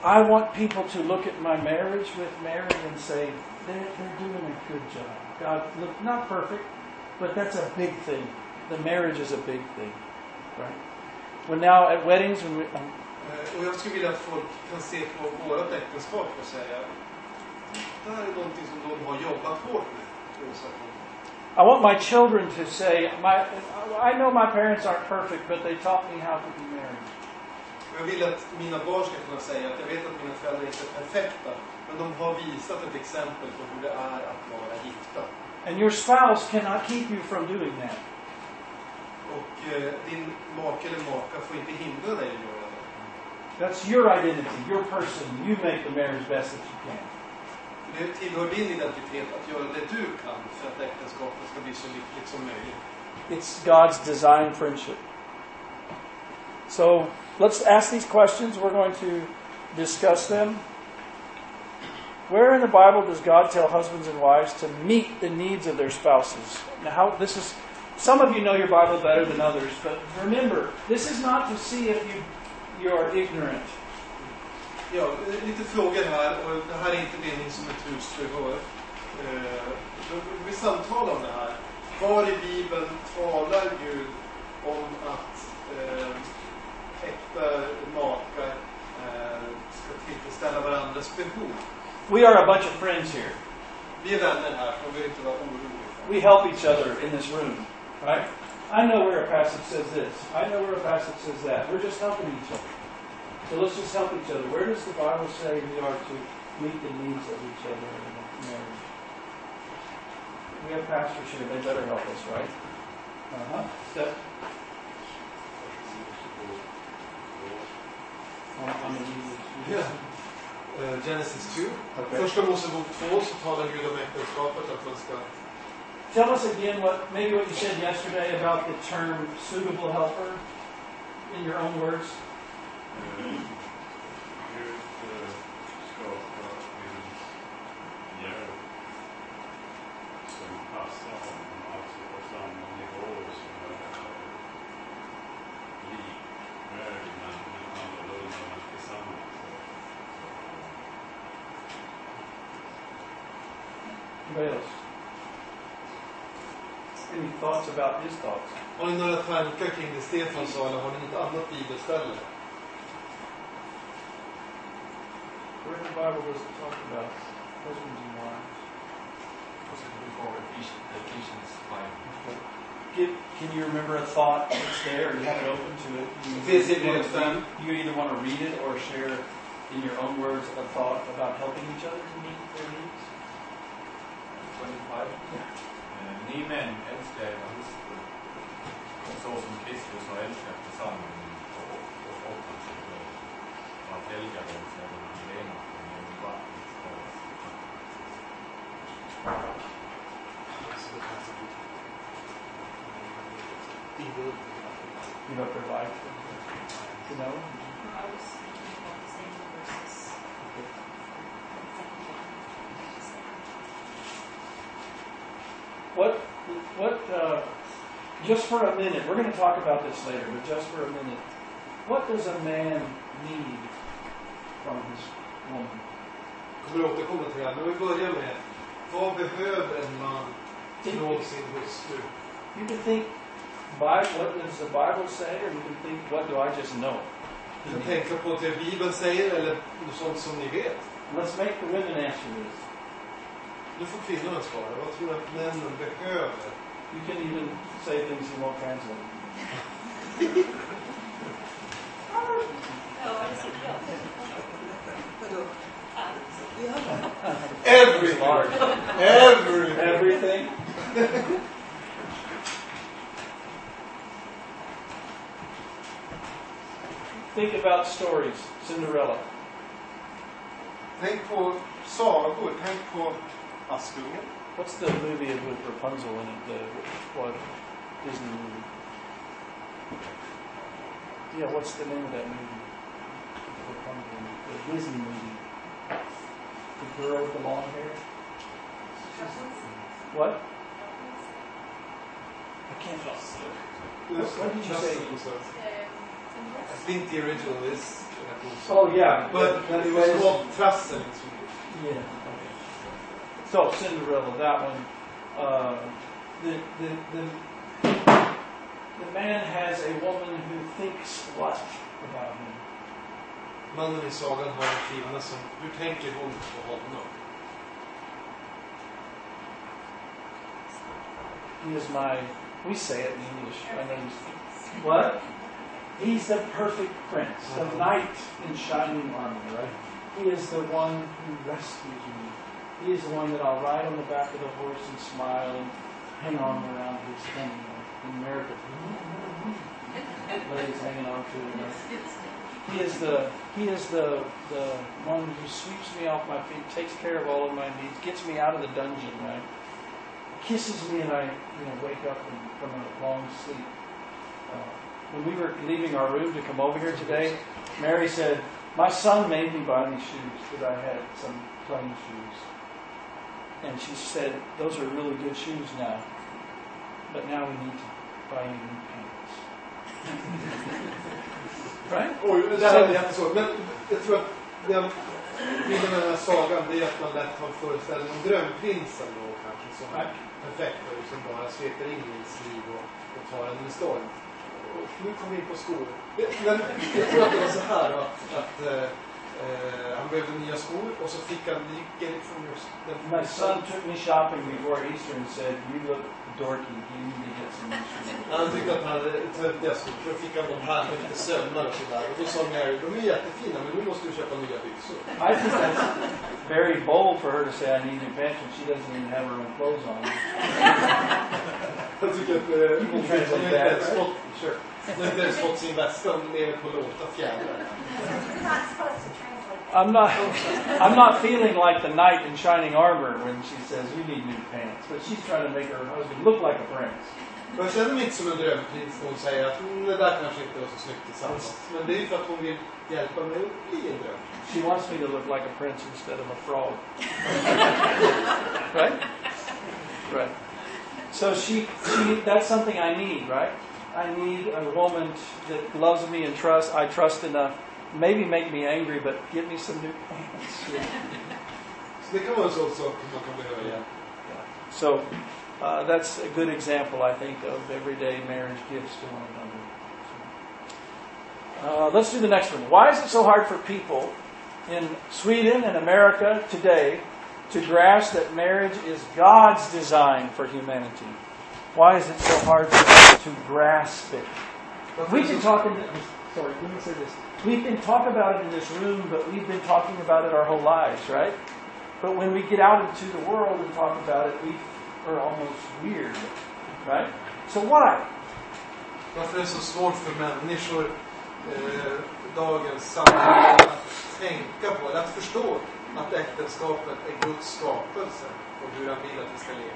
I want people to look at my marriage with Mary and say, they're doing a good job. God, look, not perfect, but that's a big thing. The marriage is a big thing, right? Well, now at weddings, when we, Och jag skulle vilja att folk kan se på vårat äktenskap och säga, det här är någonting som de har jobbat hårt med. I want my children to say, I know my parents aren't perfect, but they taught me how to be married. Jag vill att mina barn ska kunna säga att jag vet att mina föräldrar inte är perfekta, men de har visat ett exempel på hur det är att vara gifta. And your spouse cannot keep you from doing that. Och din make eller maka får inte hindra dig att göra det. That's your identity, your person. You make the marriage best that you can. Det tillhör din identitet att göra det du kan för att äktenskapet ska bli så lyckligt som möjligt. It's God's design friendship. So let's ask these questions. We're going to discuss them. Where in the Bible does God tell husbands and wives to meet the needs of their spouses? Now, some of you know your Bible better than others, but remember, this is not to see if you are ignorant. Ja, lite frågor här, och det här är inte mening som ett husförhör. Vi samtalar om det här. Var i Bibeln talar Gud om att äkta makar ska tillfredsställa varandras behov? We are a bunch of friends here. Vi är vänner här, och vi vill inte vara oroliga. We help each other in this room, right? I know where a passage says this. I know where a passage says that. We're just helping each other. So let's just help each other. Where does the Bible say we are to meet the needs of each other in marriage? We have pastors here. They better help us, right? Steph? Genesis 2. Okay. Första Mosebok 2 så talar Gud om äktenskapet att man ska... Tell us again what you said yesterday about the term suitable helper in your own words. Gud skapar en hjälp som passar honom, alltså på samma nivå som är likvärdig men annorlunda men tillsammans. Anybody else? Any thoughts about his thoughts? Har ni några tankar kring det Stefan sa, eller har ni något annat bibelställe? Where in the Bible does it talk about husbands and wives? Before Ephesians 5. Can you remember a thought that's there? You have it open to it. You either want to read it or share in your own words a thought about helping each other to meet their needs. 25. Ni män älskar era hustrur så som Kristus har älskat församlingen och offrat sig själv för att helga dem sedan han renat dem genom vattnets ras. You know, provide to know. I was thinking about the same verses. Just for a minute, we're going to talk about this later, but just for a minute, what does a man need from his woman? Kommer att återkomma till det här, men vi börjar med, vad behöver en man från sin hustru? You can think, what does the Bible say, or you can think, what do I just know? Du kan tänka på det Bibeln säger, eller sånt som ni vet. Let's make the women answer this. Nu får kvinnorna svara. Vad tror du att männen behöver? You can even say things you won't translate. Everything. Think about stories. Cinderella. Tänk på sagor. Tänk på Askungen. What's the movie with Rapunzel in it? What Disney movie? Yeah, what's the name of that movie? Rapunzel, the Disney movie. The girl with the long hair. What? I can't. What did you say? I think the original is Oh, yeah. But it was called Trassel in Swedish. Yeah. Okay. So Cinderella, that one. The man has a woman who thinks what about him? Mannen i sagan har en kvinna som, hur tänker hon på honom? He is we say it in English. I know what? He's the perfect prince, the knight in shining armor, right? He is the one who rescues me. He is the one that I'll ride on the back of the horse and smile and hang on around his thing. In America, everybody's hanging on to him. He is the one who sweeps me off my feet, takes care of all of my needs, gets me out of the dungeon, right? Kisses me and I wake up from a long sleep. When we were leaving our room to come over here today, Mary said, my son made me buy these shoes because I had some plain shoes. And she said, those are really good shoes now. But now we need to buy new pants. Right? Oj, det här är jättesvårt. Men jag tror att den bilden med den här sagan, det är att man lätt har en föreställning om drömprinsen då kanske som är perfekt och som bara sveper in i ens liv och tar en storm. Och nu kommer vi in på skor. Men jag tror att det var så här att han behövde nya skor och så fick han get it from your... My son took me shopping before Easter and said, you look dorky, you need to get some new shoes. Han tyckte att han hade töntiga skor, så fick han de här med lite sömmar och sådär. Och då sa Mary, de är jättefina men nu måste du köpa nya byxor. I think that's very bold for her to say I need new pants when she doesn't even have her own clothes on. Jag tycker att hon inte ens fått sin väska nere på låta fjädrar. I'm not feeling like the knight in shining armor when she says you need new pants, but she's trying to make her husband look like a prince. Jag känner mig inte som en drömprins när hon säger att det där kanske inte var så snyggt tillsammans. Men det är ju för att hon vill hjälpa mig att bli en dröm. She wants me to look like a prince instead of a frog. Right? Right. So she that's something I need, right? I need a woman that loves me and I trust enough. Maybe make me angry, but give me some new pants. Så det kan vara så sak man kan behöva igen. So that's a good example, I think, of everyday marriage gifts to one another. Let's do the next one. Why is it so hard for people in Sweden and America today to grasp that marriage is God's design for humanity? Why is it so hard for them to grasp it? We can talk let me say this. We can talk about it in this room, but we've been talking about it our whole lives, right? But when we get out into the world and talk about it, we are almost weird, right? So why? Varför är det så svårt för människor dagens samhälle att tänka på, eller att förstå att äktenskapet är Guds skapelse och hur han vill att vi ska leva?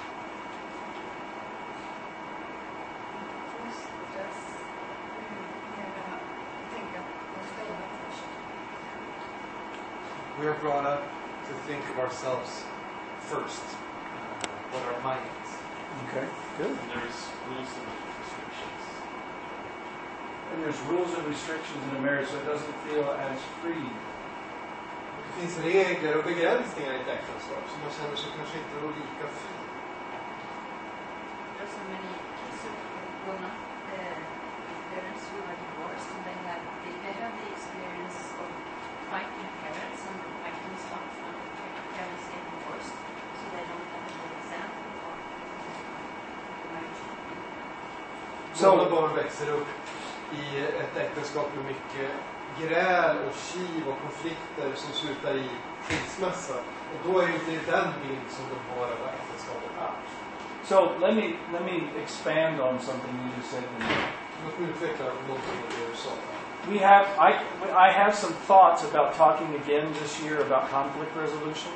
We are brought up to think of ourselves first, what our mind is. Okay, good. And there's rules and restrictions. And there's rules and restrictions in a marriage, so it doesn't feel as free. Det finns regler och begränsningar i ett äktenskap, så man känner sig kanske inte lika fri. There are so many kids who grown up, parents who are divorced, and they have the experience of fighting parents and fighting stuff when parents get divorced, so they don't have a good example of marriage. Så alla barn växer upp i ett äktenskap med mycket gräl och kiv och konflikter som slutar i skilsmässa. Och då är det inte den bild som de har av äktenskapet är. So let me expand on something you just said. Låt mig utveckla någonting av det du sa. I have some thoughts about talking again this year about conflict resolution.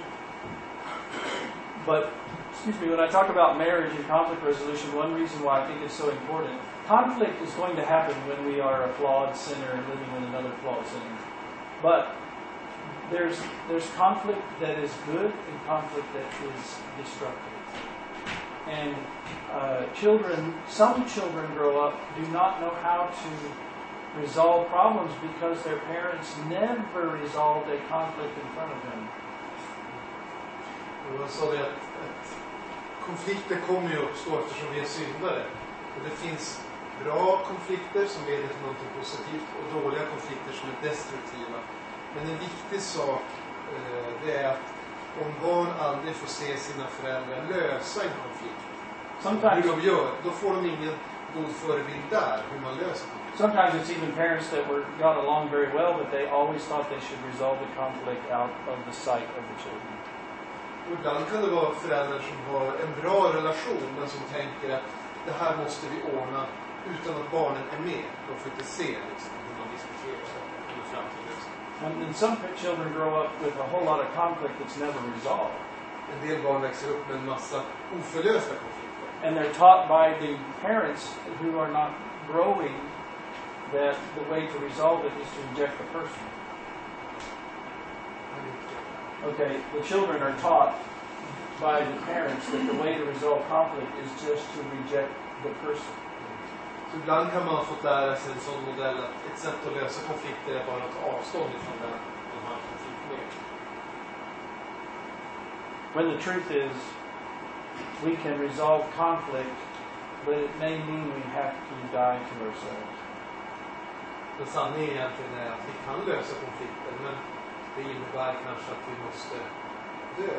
But, when I talk about marriage and conflict resolution, one reason why I think it's so important, conflict is going to happen when we are a flawed sinner and living with another flawed sinner. But there's conflict that is good and conflict that is destructive. And some children grow up, do not know how to resolve problems because their parents never resolved a conflict in front of them. Och han sa det att konflikter kommer ju uppstå eftersom vi är syndare. Och det finns bra konflikter som leder till något positivt och dåliga konflikter som är destruktiva. Men en viktig sak det är att om barn aldrig får se sina föräldrar lösa en konflikt, hur de gör, då får de ingen god förebild där hur man löser konflikt. Sometimes it's even parents that got along very well, but they always thought they should resolve the conflict out of the sight of the children. Och ibland kan det vara föräldrar som har en bra relation men som tänker att det här måste vi ordna utan att barnen är med. De får inte se liksom, hur man diskuterar sig under framtiden. And some children grow up with a whole lot of conflict that's never resolved. En del barn växer upp med en massa oförlösta konflikter. And they're taught by the parents who are not growing that the way to resolve it is to reject the person. Okay, the children are taught by the parents that the way to resolve conflict is just to reject the person. Så ibland kan man ha fått lära sig en sån modell att ett sätt att lösa konflikter är bara att ta avstånd ifrån den man har konflikt med. When the truth is, we can resolve conflict, but it may mean we have to die to ourselves. Den sanningen egentligen är att vi kan lösa konflikter, men det innebär kanske att vi måste dö.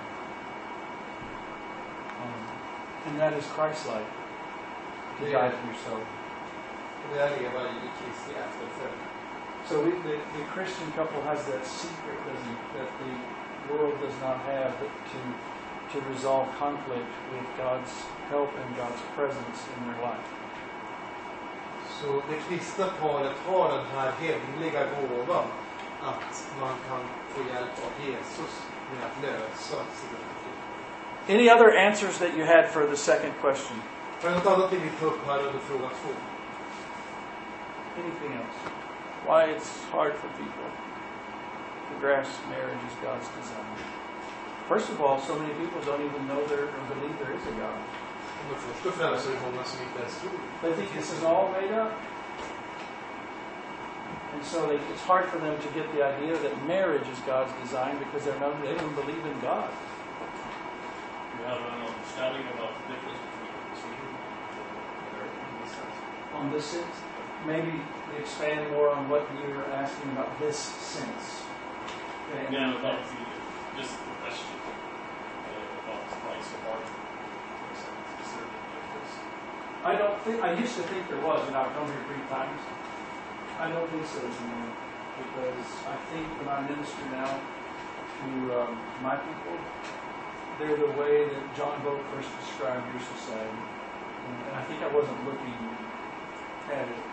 And that is Christ-like. To die to yourself. Det är leva i Kristi efterföljd. So the Christian couple has that secret, doesn't it, that the world does not have, to resolve conflict with God's help and God's presence in their life. Så det kristna paret har den här hemliga gåvan att man kan få hjälp av Jesus med att lösa sina konflikter. Any other answers that you had for the second question? Har jag något annat ni vill ta upp här under fråga 2? Anything else? Why it's hard for people to grasp marriage as God's design. First of all, so many people don't even know or believe there is a God. Men först och främst är det många som inte ens tror. They think this is all made up. And so it's hard for them to get the idea that marriage is God's design because they don't believe in God. You have an understanding about the difference between On this sense, maybe expand more on what you're asking about this sense. Okay. yeah, about just the question about Christ of art. Is there a difference? I used to think there was, and I've come here 3 times. I don't think so anymore, because I think when I minister now to my people, they're the way that John Boat first described your society. And I think I wasn't looking at it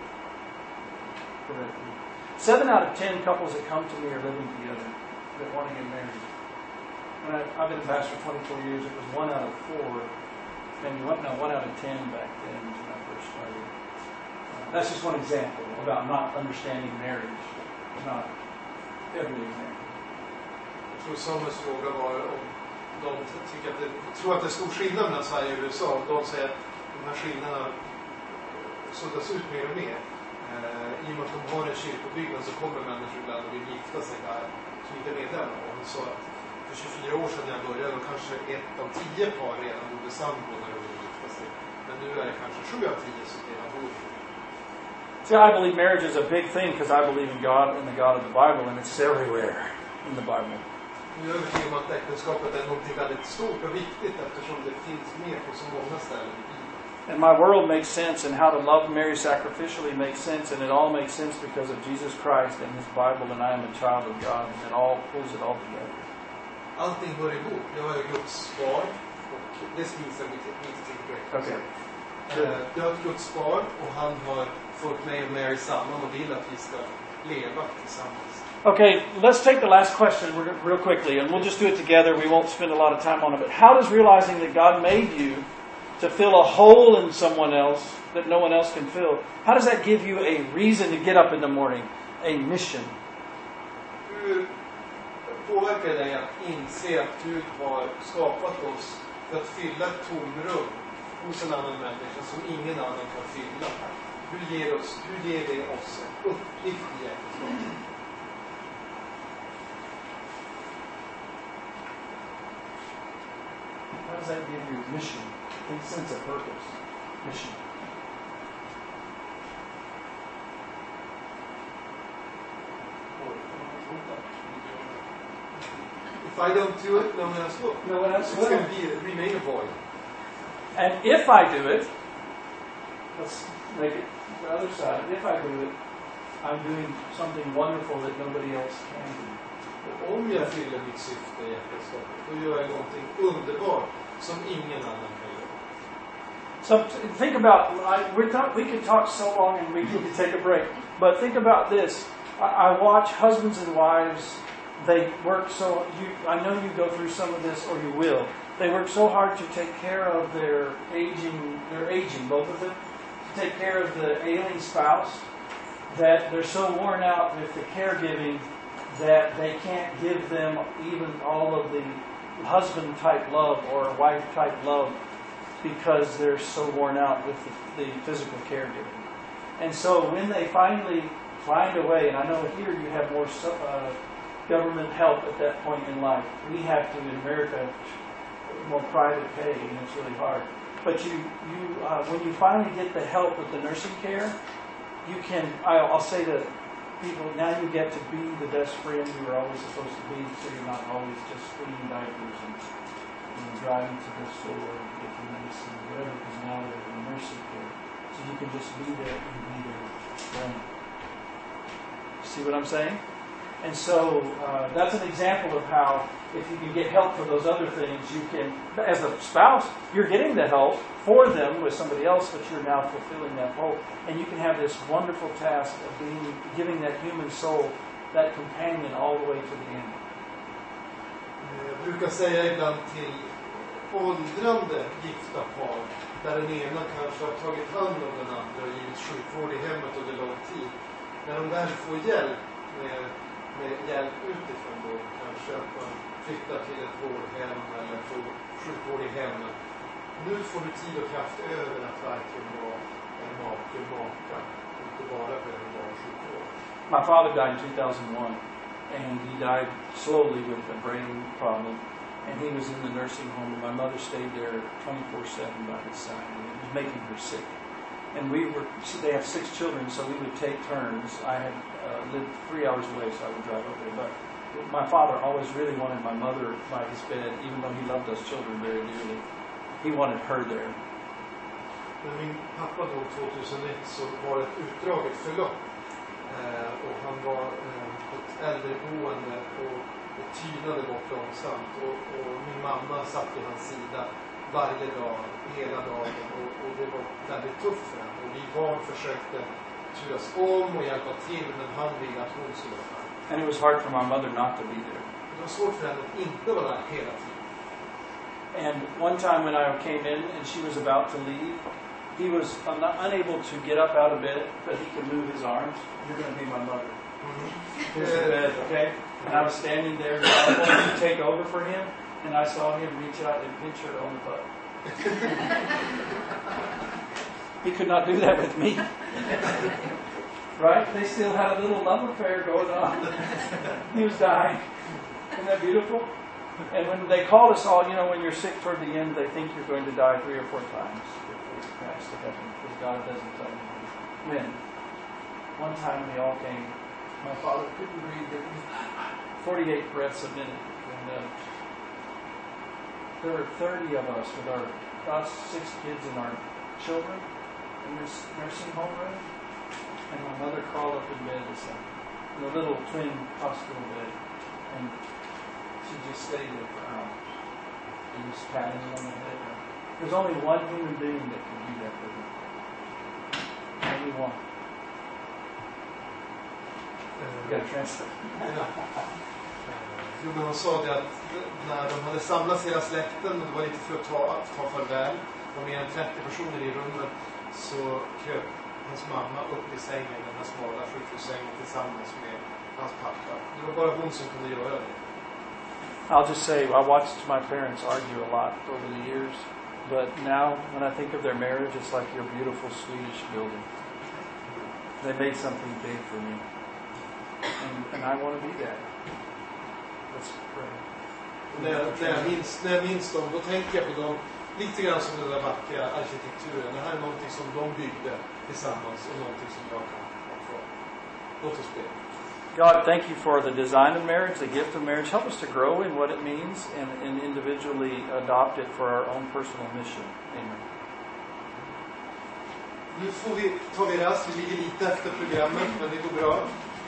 correctly. 7 out of 10 couples that come to me are living together, that want to get married. And I've been a pastor for 24 years. It was 1 out of 4, maybe 1 out of 10 back then when I first started. That's just one example about not understanding marriage. Not every example. Jag tror Samuels fråga var om de tycker att tror att det är stor skillnad mellan Sverige och USA. De säger att de här skillnaderna suddas ut mer och mer. I och med att de har en kyrkobyggnad så kommer människor ibland och vill gifta sig där som inte är medlemmar. Och hon sa att för 24 år sedan när jag började då kanske 1 av 10 par redan bodde sambo när de ville gifta sig. Men nu är det kanske 7 av 10 som redan bor. See, I believe marriage is a big thing because I believe in God and the God of the Bible, and it's everywhere in the Bible. Jag är övertygad om att äktenskapet är något väldigt stort och viktigt eftersom det finns med på så många ställen i Bibeln. And my world makes sense, and how to love Mary sacrificially makes sense, and it all makes sense because of Jesus Christ and His Bible, and I am a child of God, and it all pulls it all together. Allting hör ihop. Jag är Guds barn och det skrivs av mitt direkt. Okay. Jag är Guds barn och han har fått mig och Mary samman och vill att vi ska leva tillsammans. Okay, let's take the last question real quickly, and we'll just do it together. We won't spend a lot of time on it. But how does realizing that God made you to fill a hole in someone else that no one else can fill, how does that give you a reason to get up in the morning, a mission? Hur påverkar dig att inse att Gud har skapat oss för att fylla ett tomrum hos en annan människa som ingen annan kan fylla? Hur ger det oss en uppgift i äktenskapet? How does that give you mission? A sense of purpose. Mission. If I don't do it, no one else will. No one else It's will. going to remain a void. And if I do it, let's make it the other side. If I do it, I'm doing something wonderful that nobody else can do. Och om jag fyller mitt syfte i äktenskapet, då gör jag någonting underbart som ingen annan kan göra. So think about, we could talk so long and we need to take a break, but think about this. I watch husbands and wives, they work so, I know you go through some of this, or you will. They work so hard to take care of their aging, both of them, to take care of the ailing spouse, that they're so worn out with the caregiving that they can't give them even all of the husband-type love or wife-type love because they're so worn out with the physical caregiving. And so when they finally find a way, and I know here you have more government help at that point in life. We have to, in America, more private pay, and it's really hard. But when you finally get the help with the nursing care, you can, I'll say to people, now you get to be the best friend you were always supposed to be, so you're not always just cleaning diapers and driving to the store and getting medicine or whatever, because now they're in nursing care. So you can just be there and be their friend. See what I'm saying? And so that's an example of how if you can get help for those other things, you can, as a spouse, you're getting the help for them with somebody else, but you're now fulfilling that role. And you can have this wonderful task of giving that human soul, that companion all the way to the end. Jag brukar säga ibland till åldrande gifta par, där den ena kanske har tagit hand om den andra och givit sjukvård i hemmet under lång tid. När de väl får hjälp med hjälp utifrån då, kanske att man flyttar till ett vårdhem eller får sjukvård i hemmet. Nu får du tid och kraft över att verkligen vara en maka, inte bara behöva vara sjukvård. My father died in 2001, and he died slowly with a brain problem. And he was in the nursing home, and my mother stayed there 24/7 by his side, and it was making her sick. And they have 6 children, so we would take turns. I had lived 3 hours away, so I would drive up there. But my father always really wanted my mother by his bed, even though he loved us children very dearly. He wanted her there. När min pappa dog 2001 så var det ett utdraget förlopp. Och han var på ett äldreboende och tynade bort långsamt. Och min mamma satt vid hans sida varje dag, hela dagen. Och det var väldigt tufft för henne. Och vi barn försökte turas om och hjälpa till, men han ville att hon skulle vara där. And it was hard for my mother not to be there. Det var svårt för henne att inte vara där hela tiden. And one time when I came in and she was about to leave, he was unable to get up out of bed, but he could move his arms. You're going to be my mother. Here's the bed, okay? And I was standing there, and I wanted to take over for him, and I saw him reach out and pinch her on the butt. He could not do that with me. Right? They still had a little love affair going on. He was dying. Isn't that beautiful? And when they called us all, when you're sick toward the end, they think you're going to die 3 or 4 times before you pass to heaven, because God doesn't tell you when. One time we all came. My father couldn't breathe. 48 breaths a minute. And there were 30 of us with us 6 kids and our children in this nursing home room. And my mother crawled up in bed in a little twin hospital bed. And she just stayed there for hours. And just patting me on the head. There's only one human being that can do that with me. Only one. You got to translate. Jo, men hon sa det att när de hade samlats hela släkten, och det var lite för att ta farväl, och mer än 30 personer i rummet, så kröp hans mamma upp i sängen, den här smala sjukhussängen, tillsammans med hans pappa. Det var bara hon som kunde göra det. I'll just say, I watched my parents argue a lot over the years, but now when I think of their marriage, it's like your beautiful Swedish building. They made something big for me. And I want to be that. Let's pray. När jag minns dem, då tänker jag på dem lite grann som den där vackra arkitekturen. Det här är någonting som de byggde tillsammans och någonting som jag kan ha kvar. Låt oss be. God, thank you for the design of marriage, the gift of marriage. Help us to grow in what it means and individually adopt it for our own personal mission. Amen. Nu tar vi rast, vi ligger lite efter programmet, men det går bra.